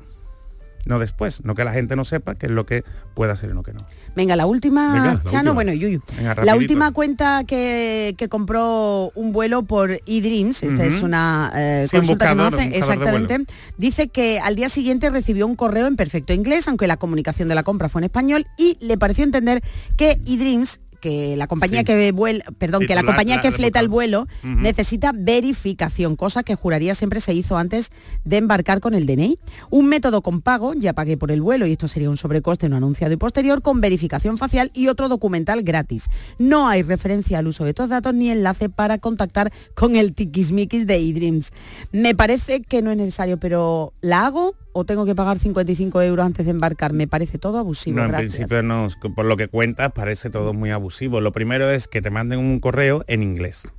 no después, no que la gente no sepa qué es lo que puede hacer y lo que no. Venga, la última, Chano, bueno, Yuyu. Venga, la última cuenta que compró un vuelo por eDreams, esta es una consulta que nos hace, exactamente, dice que al día siguiente recibió un correo en perfecto inglés, aunque la comunicación de la compra fue en español, y le pareció entender que eDreams, que la compañía que la compañía que fleta el vuelo necesita verificación, cosa que juraría siempre se hizo antes de embarcar con el DNI. Un método con pago, ya pagué por el vuelo y esto sería un sobrecoste no anunciado y posterior, con verificación facial y otro documental gratis. No hay referencia al uso de estos datos ni enlace para contactar con el tiquismiquis de eDreams. Me parece que no es necesario, pero ¿la hago o tengo que pagar 55 euros antes de embarcar? Me parece todo abusivo. No, en gracias. principio no, por lo que cuentas parece todo muy abusivo. Lo primero es que te manden un correo en inglés,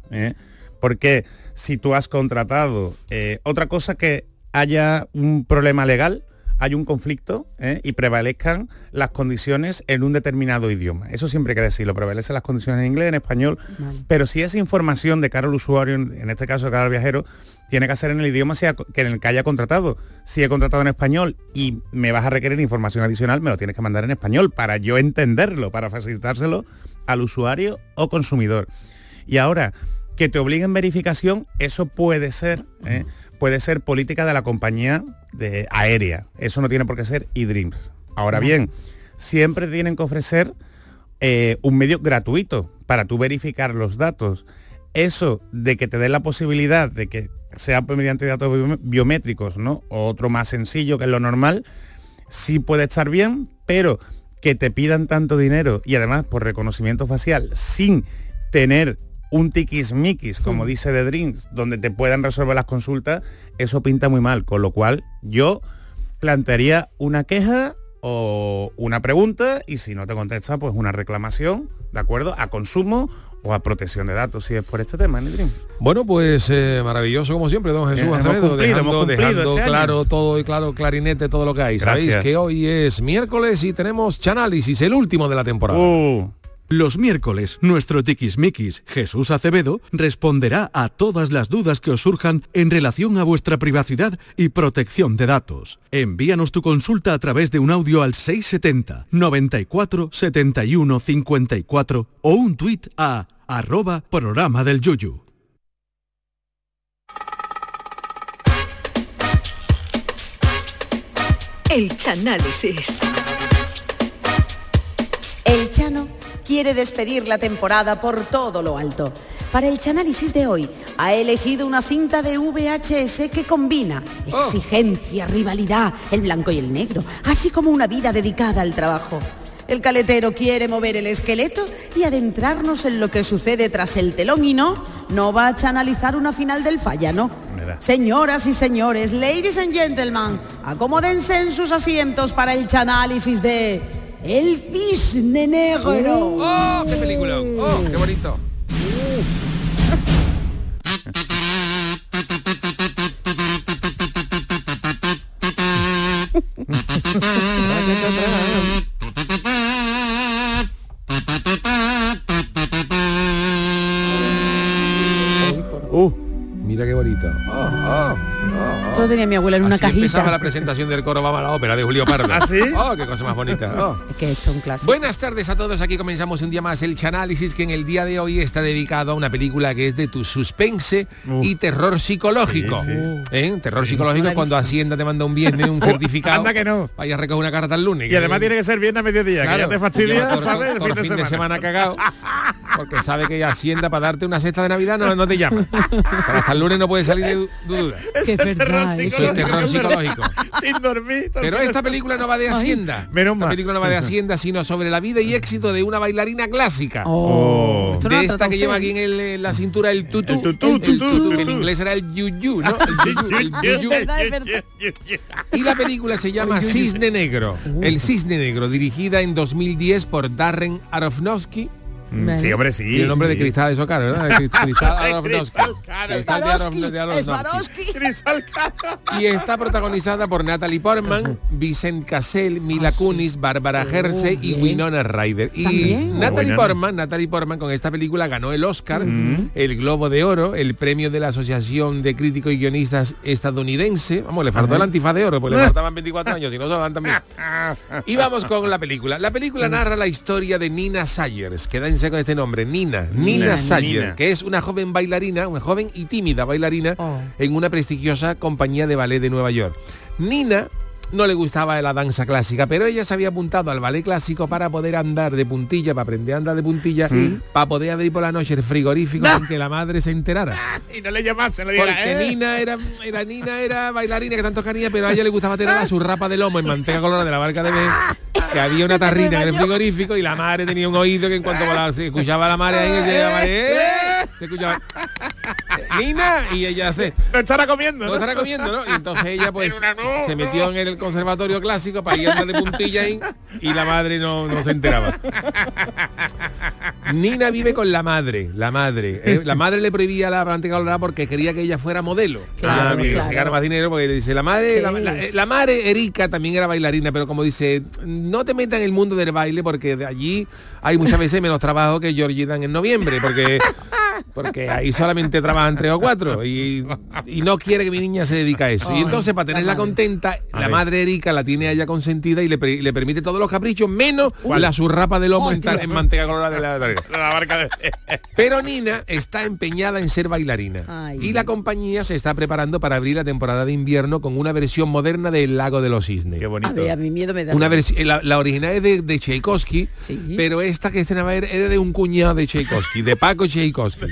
porque si tú has contratado, otra cosa que haya un problema legal, hay un conflicto y prevalezcan las condiciones en un determinado idioma. Eso siempre hay que decirlo, prevalecen las condiciones en inglés, en español, pero si esa información de cara al usuario, en este caso de cara al viajero, tiene que ser en el idioma en el que haya contratado. Si he contratado en español y me vas a requerir información adicional, me lo tienes que mandar en español para yo entenderlo, para facilitárselo al usuario o consumidor. Y ahora, que te obliguen verificación, eso puede ser política de la compañía aérea. Eso no tiene por qué ser eDreams. Ahora bien, siempre tienen que ofrecer un medio gratuito para tú verificar los datos. Eso de que te den la posibilidad de que sea mediante datos biométricos, ¿no? O otro más sencillo, que es lo normal, sí puede estar bien, pero que te pidan tanto dinero y además por reconocimiento facial sin tener un tiquismiquis, como dice The Dreams, donde te puedan resolver las consultas, eso pinta muy mal, con lo cual yo plantearía una queja o una pregunta, y si no te contesta, pues una reclamación, ¿de acuerdo? A consumo o a protección de datos, si es por este tema, Nitrín. Bueno, pues maravilloso como siempre, don Jesús Acevedo, dejando claro todo y claro, clarinete, todo lo que hay. Gracias. Sabéis que hoy es miércoles y tenemos Chanálisis, el último de la temporada. Los miércoles, nuestro tiquismiquis, Jesús Acevedo, responderá a todas las dudas que os surjan en relación a vuestra privacidad y protección de datos. Envíanos tu consulta a través de un audio al 670 94 71 54 o un tuit a @programa del Yuyu. El Chanálisis. El Chano quiere despedir la temporada por todo lo alto. Para el Chanálisis de hoy ha elegido una cinta de VHS que combina exigencia, rivalidad, el blanco y el negro, así como una vida dedicada al trabajo. El caletero quiere mover el esqueleto y adentrarnos en lo que sucede tras el telón y no va a chanalizar una final del Falla, ¿no? Señoras y señores, ladies and gentlemen, acomódense en sus asientos para el Chanálisis de El Cisne Negro. ¡Oh, qué película! ¡Oh, qué bonito! Mira qué bonito. Todo tenía mi abuela en una Así cajita. empezaba la presentación del coro Vamos a la Ópera de Julio Pardo. ¿Ah, sí? Oh, qué cosa más bonita. Es que esto es un clásico. Buenas tardes a todos, aquí comenzamos un día más el Chanálisis, que en el día de hoy está dedicado a una película que es de tu suspense y terror psicológico. Terror psicológico es cuando Hacienda te manda un viernes un certificado. Anda que no. Vaya a recoger una carta el lunes. Y además tiene que ser viernes a mediodía, claro, que ya te fastidia, ¿sabes? El fin de semana cagado. Porque sabe que Hacienda para darte una cesta de Navidad no te llama. Pero hasta el lunes no puede salir de duda. Qué verdad. Eso es terror psicológico. Sin dormir. Pero esta película no va de Hacienda. Esta película no va de Hacienda, sino sobre la vida y éxito de una bailarina clásica. De esta que lleva aquí en la cintura el tutú. El tutú, que en inglés era el yuyu, ¿no? El yuyu. Y la película se llama Cisne Negro. El Cisne Negro, dirigida en 2010 por Darren Aronofsky. Sí, hombre, sí. Y el nombre de Cristal de Socar, ¿verdad? Cristal Aronofsky. Y está protagonizada por Natalie Portman, Vincent Cassel, Mila Kunis, Bárbara Hershey y Winona Ryder. Y Natalie Portman con esta película ganó el Oscar, el Globo de Oro, el premio de la Asociación de Críticos y Guionistas estadounidense. Vamos, le faltó el antifaz de oro, pues le faltaban 24 años, y no se lo dan también. Y vamos con la película. La película narra la historia de Nina Sayers, que da con este nombre, Nina Sayer, que es una joven bailarina, una joven y tímida bailarina en una prestigiosa compañía de ballet de Nueva York. Nina no le gustaba la danza clásica, pero ella se había apuntado al ballet clásico para poder andar de puntilla, para aprender a andar de puntilla, para poder abrir por la noche el frigorífico sin que la madre se enterara. Y no le llamasen, porque Nina era bailarina que tanto quería, pero a ella le gustaba tener su rapa de lomo en manteca colorada de la barca de bebé, que había una tarrina en el frigorífico y la madre tenía un oído que en cuanto se escuchaba a la madre ahí, se escuchaba Nina, y ella no estará comiendo, ¿no? Y entonces ella pues se metió en el conservatorio clásico para ir a andar de puntilla ahí, y la madre no se enteraba. Nina vive con la madre. La madre le prohibía la manteca colorada porque quería que ella fuera modelo. Claro. Se gana más dinero, porque dice la madre Erika también era bailarina, pero como dice, no te metas en el mundo del baile porque de allí hay muchas veces menos trabajo que Georgie Dan en noviembre, porque ahí solamente trabajan 3 o 4 y no quiere que mi niña se dedique a eso. Y entonces, para tenerla contenta, la madre Erika la tiene a ella consentida y le permite todos los caprichos, menos la surrapa de lomo en manteca colorada de la barca de... Pero Nina está empeñada en ser bailarina. Y la compañía se está preparando para abrir la temporada de invierno con una versión moderna del Lago de los Cisnes. Qué bonito. A mí miedo me da. Una versión, la original es de Tchaikovsky, pero esta que estrenaba era de un cuñado de Tchaikovsky, de Paco Tchaikovsky.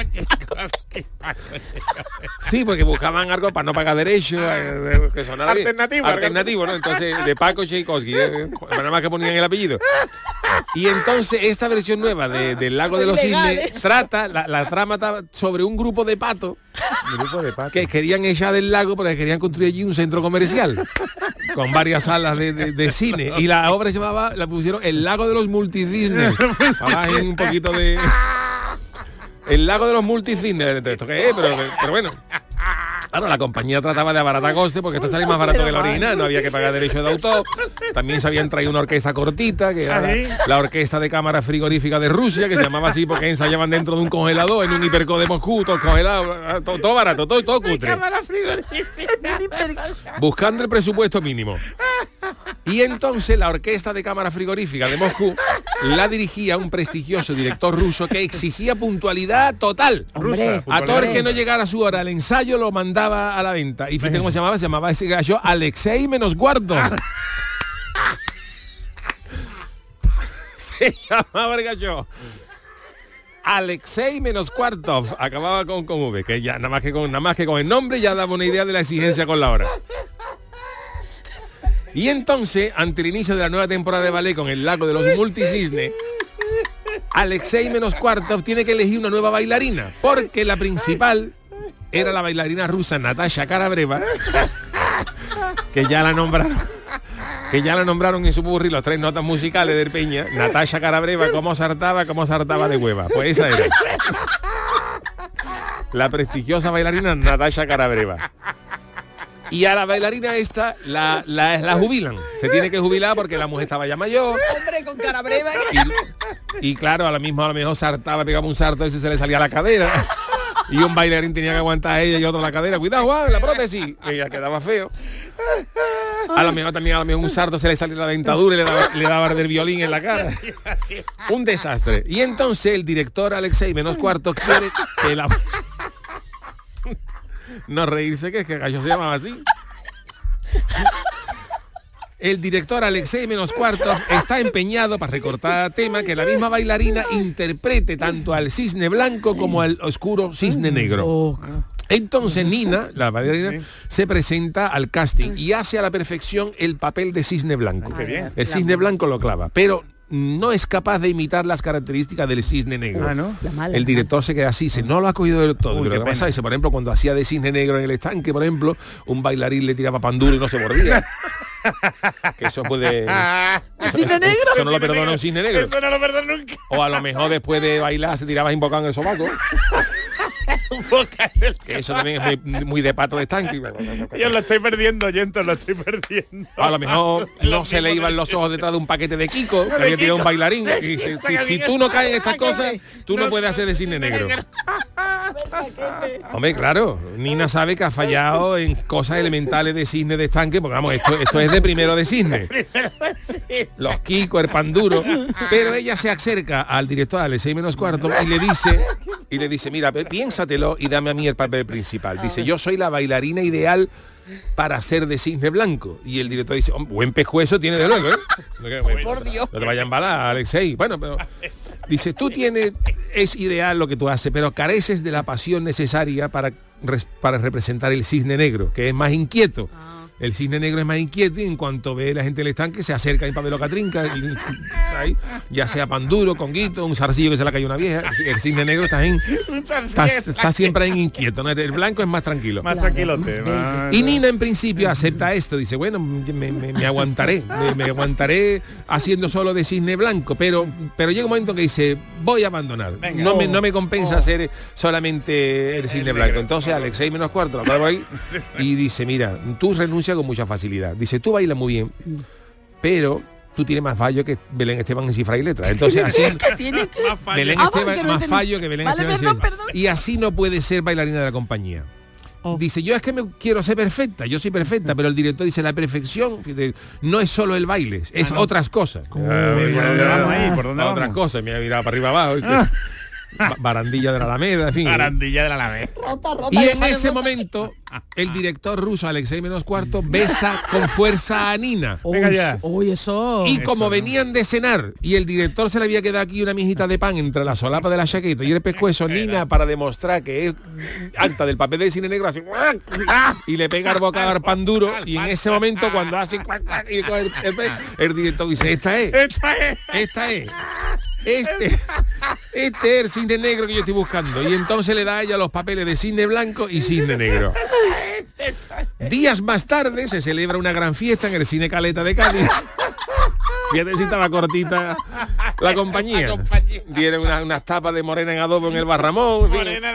Sí, porque buscaban algo para no pagar derechos, que sonara alternativo, ¿no? Entonces, de Paco Tchaikovsky, nada más que ponían el apellido. Y entonces esta versión nueva del Lago de los Cisnes trata, la trama sobre un grupo de patos que querían echar del lago porque querían construir allí un centro comercial. con varias salas de cine. Y la obra se llamaba, la pusieron El lago de los multicisnes. Para un poquito de... El lago de los multicisnes. ¿Esto qué es? Pero bueno. Claro, la compañía trataba de abaratar costes porque esto salía más barato que la original, no había que pagar derechos de autor. También se habían traído una orquesta cortita, que era la orquesta de cámara frigorífica de Rusia, que se llamaba así porque ensayaban dentro de un congelador, en un hiperco de Moscú, todo congelado, todo barato, todo cutre. Cámara frigorífica. Buscando el presupuesto mínimo. Y entonces la orquesta de cámara frigorífica de Moscú la dirigía un prestigioso director ruso que exigía puntualidad total. A todo el que no llegara a su hora al ensayo lo mandaba a la venta. Y fíjate cómo se llamaba ese gallo Alexei menos cuarto. Se llamaba el gallo Alexei menos Kvartov. Acababa con V, que ya nada más que con el nombre ya daba una idea de la exigencia con la hora. Y entonces, ante el inicio de la nueva temporada de ballet con El lago de los multicisnes, Alexei menos Kvartov tiene que elegir una nueva bailarina, porque la principal era la bailarina rusa Natasha Karabreva, que ya la nombraron en su burri los 3 notas musicales del Peña. Natasha Karabreva, cómo saltaba de hueva. Pues esa era la prestigiosa bailarina Natasha Karabreva. Y a la bailarina esta la jubilan. Se tiene que jubilar porque la mujer estaba ya mayor. Hombre, con Karabreva. Y claro, a lo mejor saltaba, pegaba un salto y se le salía la cadera. Y un bailarín tenía que aguantar a ella y otro la cadera. Cuidado, Juan, la prótesis. Ella quedaba feo. A lo mejor un sarto se le salía la dentadura y le daba del violín en la cara. Un desastre. Y entonces el director Alexei menos cuarto quiere que la... No reírse, que es que el gallo se llamaba así. El director Alexei menos cuarto está empeñado, para recortar tema, que la misma bailarina interprete tanto al cisne blanco como al oscuro cisne negro. Entonces Nina, la bailarina, se presenta al casting y hace a la perfección el papel de cisne blanco. El cisne blanco lo clava, pero no es capaz de imitar las características del cisne negro. El director se queda así, no lo ha cogido del todo. Pero lo que pasa es que, por ejemplo, cuando hacía de cisne negro en El estanque, por ejemplo, un bailarín le tiraba pan duro y no se mordía. Que eso puede... ¿Cisne negro? Eso no lo perdona un cisne negro. Eso no lo perdona nunca. O a lo mejor después de bailar se tiraba invocado en el sobaco. Que eso también es muy de pato de estanque. Yo lo estoy perdiendo, lo estoy perdiendo. A lo mejor no se le iban los ojos detrás de un paquete de Kiko, que había tirado un bailarín. Y si tú no caes en estas cosas, tú no puedes hacer de cisne negro. Hombre, claro, Nina sabe que ha fallado en cosas elementales de cisne de estanque, porque vamos, esto es de primero de cisne. Los Kiko, el pan duro. Pero ella se acerca al director Alexei menos cuarto y le dice, mira, piénsatelo y dame a mí el papel principal. Dice, yo soy la bailarina ideal para ser de cisne blanco. Y el director dice, buen pescuezo tiene de luego, ¿eh? Por Dios. No te vaya a embalar, Alexei. Bueno, pero dice, es ideal lo que tú haces, pero careces de la pasión necesaria para representar el cisne negro, que es más inquieto. El cisne negro es más inquieto y en cuanto ve la gente del estanque se acerca y papel catrinca, ya sea pan duro, conguito, un zarcillo que se le cayó una vieja. El cisne negro está siempre en inquieto, ¿no? El blanco es más tranquilo. Más tranquilote. Y Nina en principio acepta esto, dice, bueno, me aguantaré, me aguantaré haciendo solo de cisne blanco, pero llega un momento que dice, voy a abandonar. Venga, no me compensa hacer solamente el cisne blanco. Entonces Alexei menos cuarto lo pago ahí y dice, mira, tú renuncias con mucha facilidad. Dice, tú bailas muy bien, pero tú tienes más fallo que Belén Esteban en cifra y letra. Entonces así Belén Esteban más fallo que Belén Esteban. Y así no puede ser bailarina de la compañía. Dice, yo es que me quiero ser perfecta, yo soy perfecta, pero el director dice, la perfección no es solo el baile, es otras cosas. ¿Por dónde vamos ahí? ¿Por dónde otras vamos? Cosas, me ha mirado para arriba abajo. Barandilla de la Alameda, en fin. Barandilla de la Alameda. Y en ese momento, el director ruso Alexei menos cuarto besa con fuerza a Nina. Venga ya. Y como venían de cenar y el director se le había quedado aquí una mijita de pan entre la solapa de la chaqueta y el pescuezo, Nina, para demostrar que es alta del papel de cine negro, así, y le pega el bocado al pan duro, y en ese momento cuando hace el director dice, esta es. Este es el cisne negro que yo estoy buscando. Y entonces le da a ella los papeles de cisne blanco y cisne negro. Días más tarde se celebra una gran fiesta en el Cine Caleta de Cádiz. Fíjate si estaba cortita la compañía. Dieron unas tapas de morena en adobo en el Barramón.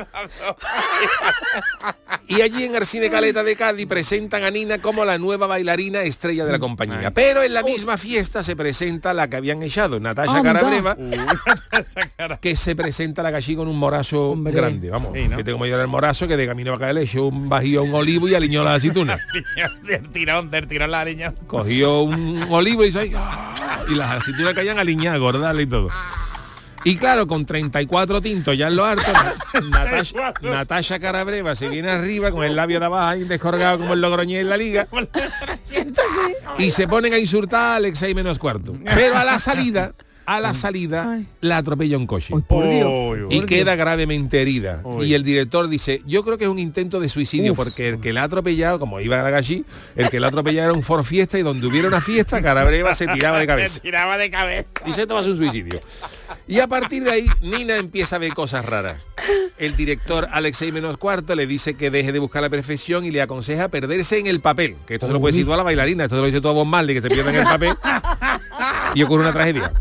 Y allí en el Cine Caleta de Cádiz presentan a Nina como la nueva bailarina estrella de la compañía. Pero en la misma fiesta se presenta la que habían echado, Natasha Carabreva, que se presenta la gallí con un morazo grande. Vamos, sí, ¿no? Fíjate cómo era el morazo, que de camino a caer le echó un bajío a un olivo y aliñó la aceituna. del tirón la aliñó. Cogió un olivo y las aceitunas caían aliñadas, gordales y todo. Y claro, con 34 tintos ya en lo harto, Natasha Carabreva se viene arriba con el labio de abajo ahí descorgado como el Logroñés en la liga y se ponen a insultar a Alexei menos cuarto. Pero a la salida la atropella un coche. Y queda gravemente herida. Y el director dice, yo creo que es un intento de suicidio, porque el que la ha atropellado, como iba a la gallí, el que la ha atropellado era un Ford Fiesta, y donde hubiera una fiesta, Carabreva se tiraba de cabeza. Dice, esto va a ser un suicidio. Y a partir de ahí, Nina empieza a ver cosas raras. El director Alexei menos cuarto le dice que deje de buscar la perfección y le aconseja perderse en el papel. Que esto se lo puede decir toda la bailarina, esto se lo dice todo a Bob Marley, que se pierda en el papel y ocurre una tragedia.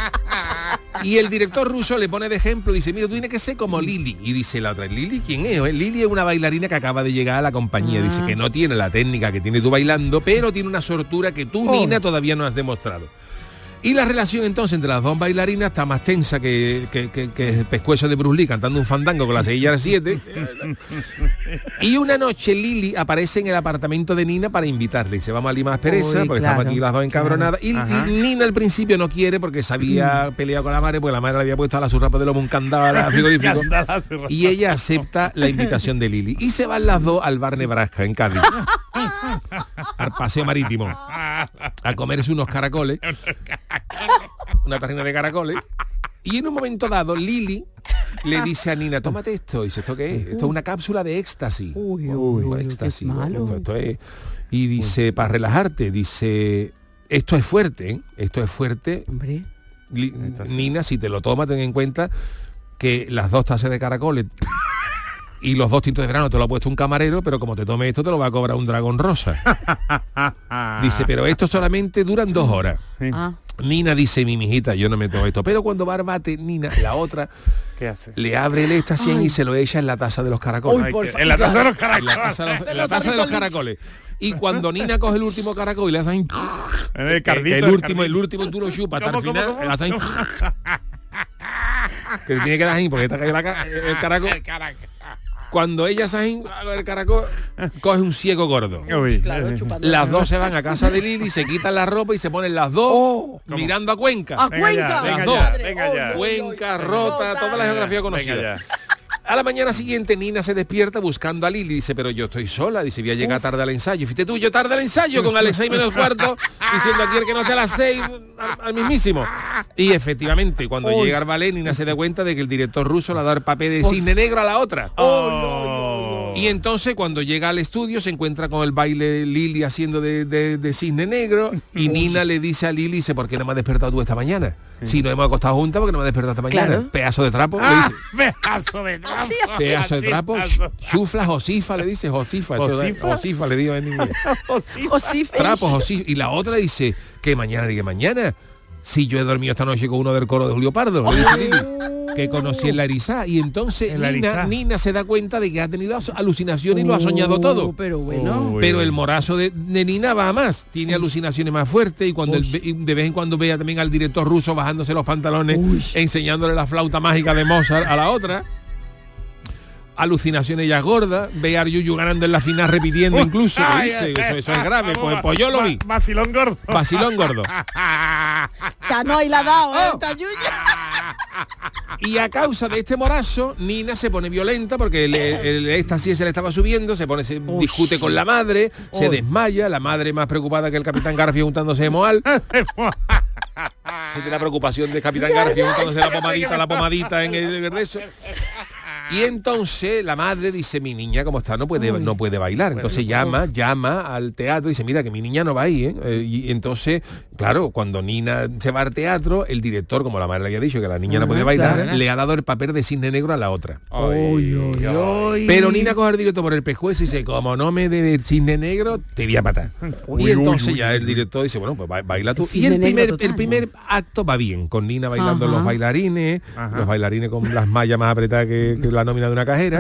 Y el director ruso le pone de ejemplo, dice, mira, tú tienes que ser como Lili. Y dice la otra, ¿Lili quién es? Lili es una bailarina que acaba de llegar a la compañía. Dice que no tiene la técnica que tiene tú bailando, pero tiene una soltura que tú, Nina, todavía no has demostrado. Y la relación entonces entre las dos bailarinas está más tensa que el pescuezo de Bruce Lee cantando un fandango con la silla de 7. Y una noche Lili aparece en el apartamento de Nina para invitarle. Dice, vamos a limar pereza, porque estamos aquí las dos encabronadas. Y Nina al principio no quiere porque se había peleado con la madre, porque la madre le había puesto a la surrapa de lomo un candado al frigorífico. Y ella acepta la invitación de Lili. Y se van las dos al bar Nebraska, en Cádiz. Al paseo marítimo. A comerse unos caracoles. Una tarrina de caracoles. Y en un momento dado Lili le dice a Nina, tómate esto. Y dice, ¿esto qué es? Esto es una cápsula de éxtasis. Éxtasis. Esto es. Y dice, para relajarte, dice, esto es fuerte, ¿eh? Esto es fuerte. Hombre. Nina, si te lo tomas, ten en cuenta que las 2 tazas de caracoles y los 2 tintos de verano te lo ha puesto un camarero, pero como te tomes esto te lo va a cobrar un dragón rosa. Dice, pero esto solamente duran 2 horas. Nina dice, mi mijita, yo no me tomo esto. Pero cuando barbate, Nina, la otra, ¿qué hace? Le abre el éxtasis y se lo echa en la taza de los caracoles. En la taza de los caracoles. En la taza de los caracoles. Y cuando Nina coge el último caracol y le hacen en el cardito, el último tú lo chupas hasta el final, le hacen que tiene que dar ahí porque está caído el caracol. Cuando ella se el caracol, coge un ciego gordo. Las dos se van a casa de Lili, se quitan la ropa y se ponen las dos mirando a Cuenca. ¡A Cuenca! Las dos. Cuenca, Rota, toda la geografía conocida. A la mañana siguiente Nina se despierta buscando a Lili. Dice, pero yo estoy sola. Dice, voy a llegar tarde al ensayo. Fíjate tú, yo tarde al ensayo con Alexei menos cuarto, diciendo aquí el que no esté a las 6 al mismísimo. Y efectivamente, cuando llega al ballet, Nina se da cuenta de que el director ruso le ha dado el papel de cisne negro a la otra. Y entonces cuando llega al estudio se encuentra con el baile Lili haciendo de cisne negro. Y Nina le dice a Lili, dice, ¿por qué no me has despertado tú esta mañana? Si nos hemos acostado juntas, porque no me has despertado esta mañana. Claro. Pedazo de trapo. Pedazo de trapo. Pedazo de trapo. Chufla, Josifa, le dice, Josifa. Josifa le digo en inglés. Trapo, Josifa. Y la otra dice, que mañana, si yo he dormido esta noche con uno del coro de Julio Pardo, le dice Lili, que conocí en la Erizá. Y entonces Nina se da cuenta de que ha tenido alucinaciones y lo ha soñado todo. Pero bueno. Pero el morazo de Nina va a más. Tiene alucinaciones más fuertes y cuando de vez en cuando vea también al director ruso bajándose los pantalones, enseñándole la flauta mágica de Mozart a la otra. Alucinaciones ya gordas, ve a Yuyu ganando en la final repitiendo incluso, eso es grave, pues yo lo vi. Vacilón gordo. Chano y la ha dado, esta Yuyu. Y a causa de este morazo, Nina se pone violenta porque el éxtasis se le estaba subiendo, se discute con la madre, se desmaya, la madre más preocupada que el Capitán Garfio juntándose de Moal. Siente la preocupación de Capitán Garfio juntándose la pomadita en el regreso. Y entonces la madre dice, mi niña, como está, no puede bailar. Entonces llama al teatro y dice, mira, que mi niña no va ahí, ¿eh? Y entonces, claro, cuando Nina se va al teatro, el director, como la madre le había dicho que la niña no podía bailar, le ha dado el papel de cisne negro a la otra. Pero Nina coge al director por el pescuezo y dice, como no me dé el cisne negro, te voy a matar. Y entonces ya el director dice, bueno, pues baila tú. Y el primer acto va bien, con Nina bailando los bailarines con las mallas más apretadas que la nómina de una cajera.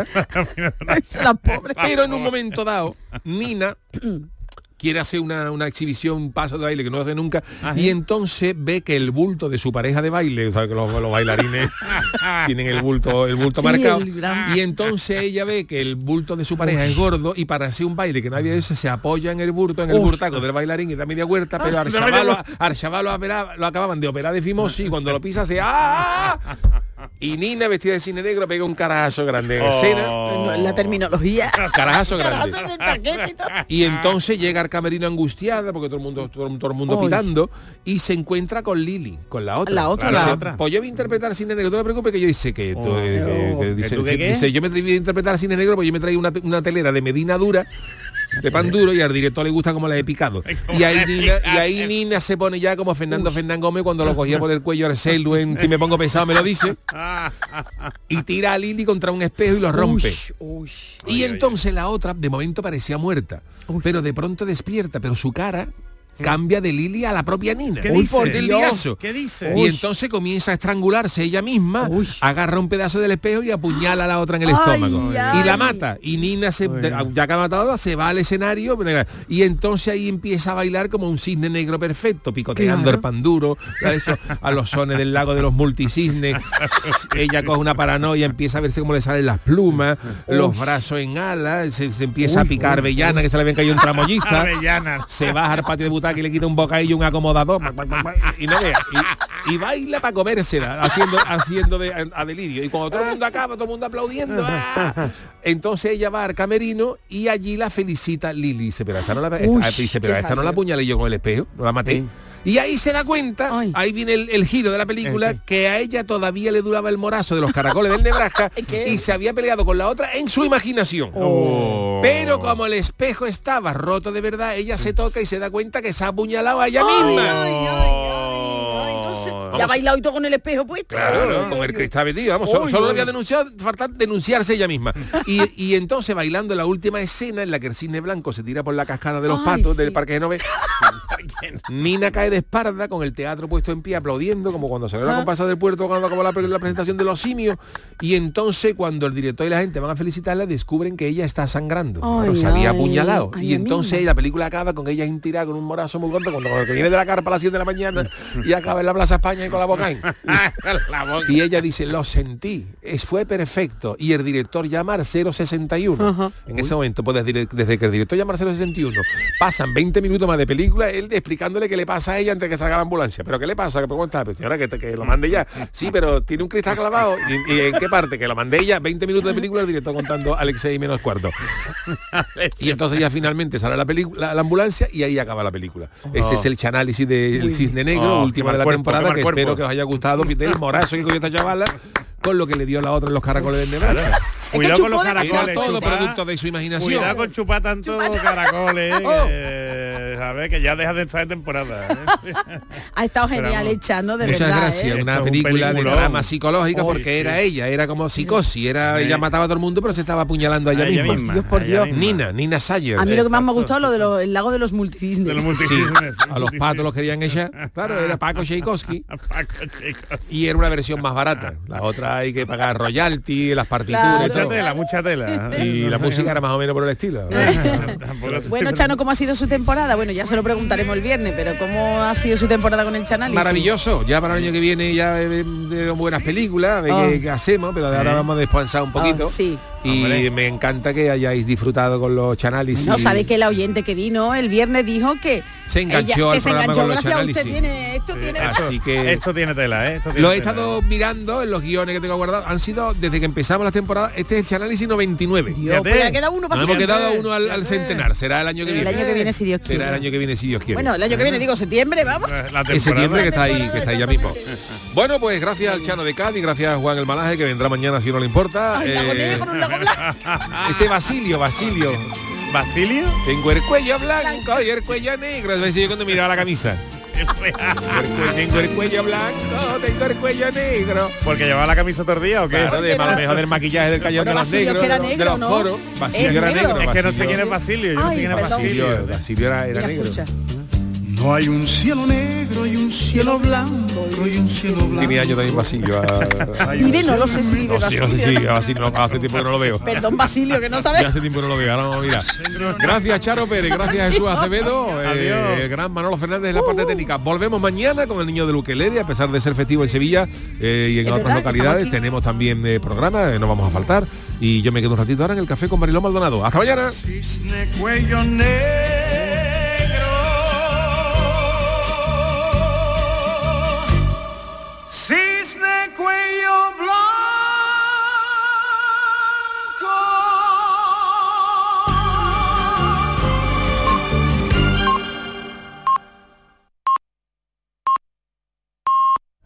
Pero en un momento dado, Nina quiere hacer una exhibición, un paso de baile que no hace nunca, y entonces ve que el bulto de su pareja de baile, ¿sabes? Que los bailarines tienen el bulto marcado, y entonces ella ve que el bulto de su pareja es gordo, y para hacer un baile que nadie dice, se apoya en el burtaco del bailarín y da media vuelta, pero al chaval lo acababan de operar de fimosis, y cuando lo pisa se... Y Nina, vestida de cisne negro, pega un carajazo grande en escena. La terminología. Carajazo grande. Y entonces llega al camerino angustiada, porque todo el mundo pitando, y se encuentra con Lili, con la otra. Pues yo voy a interpretar cisne negro, no te preocupes, que yo dice que... dice, yo me voy a interpretar cisne negro, pues yo me traí una telera de Medina dura, de pan duro, y al director le gusta como la he picado. Y ahí Nina se pone ya como Fernando Gómez cuando lo cogía por el cuello al celu en Si me pongo pesado me lo dice, y tira a Lili contra un espejo y lo rompe. Y entonces la otra de momento parecía muerta, pero de pronto despierta, pero su cara cambia de Lili a la propia Nina. ¿Qué dice? Del ligazo. ¿Qué dice? Y entonces comienza a estrangularse ella misma, agarra un pedazo del espejo y apuñala a la otra en el estómago. Y la mata. Y Nina, ya que ha matado, se va al escenario, y entonces ahí empieza a bailar como un cisne negro perfecto, picoteando el pan duro, eso, a los sones del lago de los multicisnes. Ella coge una paranoia, empieza a verse cómo le salen las plumas, los brazos en alas, se empieza a picar avellana, que se le habían caído un tramoyista, se baja al patio de butaca, que le quita un bocadillo, un acomodador, y no vea, y baila para comérsela, haciendo a delirio. Y cuando todo el mundo acaba, todo el mundo aplaudiendo, entonces ella va al camerino y allí la felicita Lili. Dice, pero esta no la apuñalé yo con el espejo, no la maté. Y ahí se da cuenta, ahí viene el giro de la película, que a ella todavía le duraba el morazo de los caracoles del Nebraska y se había peleado con la otra en su imaginación. Pero como el espejo estaba roto de verdad, ella se toca y se da cuenta que se ha apuñalado a ella misma. Y ha bailado y todo con el espejo puesto. Claro, con el cristal metido. Vamos, solo le había denunciado, falta denunciarse ella misma. Y entonces, bailando en la última escena en la que el cisne blanco se tira por la cascada de los patos del Parque Genove, Nina cae de espalda con el teatro puesto en pie, aplaudiendo, como cuando salió la comparsa del puerto, cuando acabó la presentación de los simios. Y entonces, cuando el director y la gente van a felicitarla, descubren que ella está sangrando. Se había apuñalado. Y entonces la película acaba con ella intirada con un morazo muy gordo, cuando viene de la carpa a las 7 de la mañana y acaba en la Plaza España y con la boca en. Y ella dice, lo sentí, fue perfecto. Y el director llama al 061. En ese momento, pues desde que el director llama al 061, pasan 20 minutos más de película, él explicándole qué le pasa a ella antes de que salga la ambulancia. ¿Pero qué le pasa? ¿Cómo está? Pues señora, que lo mande ya. Sí, pero tiene un cristal clavado. ¿Y en qué parte? Que lo mandé ya. 20 minutos de película, el director contando Alex 6 menos cuarto. Y entonces ya finalmente sale la ambulancia y ahí acaba la película. Este es el análisis del Cisne Negro, última de la temporada, que espero que os haya gustado. El morazo que cogió esta chavala con lo que le dio la otra en los caracoles del Nebraska. Cuidado con los caracoles. Todo producto de su imaginación. Cuidado con chupar tanto caracoles. A ver, que ya deja de estar de temporada. Ha estado genial hecha, ¿no? De muchas verdad. Gracias. Una película de drama psicológica, porque era ella, era como psicosis, ella mataba a todo el mundo, pero se estaba apuñalando a ella misma. Por Dios. Nina Sayer. A mí lo que más me ha gustado es lo del lago de los multicisnes. A los patos los querían ella. Claro, era Paco Tchaikovsky. Y era una versión más barata. La otra hay que pagar royalty, las partituras. Mucha tela. Y la música era más o menos por el estilo. Bueno, Chano, ¿cómo ha sido su temporada? Bueno, ya se lo preguntaremos el viernes, pero ¿cómo ha sido su temporada con el Chanálisis? Maravilloso. Ya para el año que viene ya de buenas películas, de qué hacemos, pero de ahora vamos a descansar un poquito. Y me encanta que hayáis disfrutado con los chanálisis. No, sabe que el oyente que vino el viernes dijo que se enganchó al programa con los chanálisis. Esto tiene así que esto tiene tela, ¿eh? Lo he estado mirando en los guiones que tengo guardados. Han sido, desde que empezamos la temporada, este es el chanálisis 99. Dios, pues ha quedado uno para hemos quedado uno al centenar. Será el año que viene. El año que viene, si Dios quiere. Será el año que viene, si Dios quiere. Bueno, el año que viene, digo, septiembre, vamos. En septiembre, que está ahí ya mismo. Bueno, pues gracias al Chano de Cádiz, gracias a Juan el Malaje, que vendrá mañana si no le importa. Ay, con un lago blanco. Este Basilio. ¿Basilio? Tengo el cuello blanco y el cuello negro. Es decir, cuando miraba la camisa. Tengo el cuello blanco, tengo el cuello negro. ¿Porque llevaba la camisa tordía o qué? Claro, de más mejor del maquillaje del callón de los negros, de los coros. Basilio era negro. Es que no sé quién es Basilio. Yo no sé quién es Basilio. Basilio era negro. No hay un cielo negro y un cielo blanco y un cielo blanco. Tiene años también Basilio. Vive, no lo sé si vive Basilio. No sé si Basilio, hace tiempo que no lo veo. Perdón, Basilio, que no sabes. Hace tiempo que no lo veo. Ahora mira. Gracias, Charo Pérez, gracias, Jesús Acevedo. El gran Manolo Fernández en la parte técnica. Volvemos mañana con el niño del ukelele, a pesar de ser festivo en Sevilla y en otras localidades. Tenemos también programa, no vamos a faltar. Y yo me quedo un ratito ahora en el café con Mariló Maldonado. Hasta mañana. Cisne cuello negro. Cisne cuello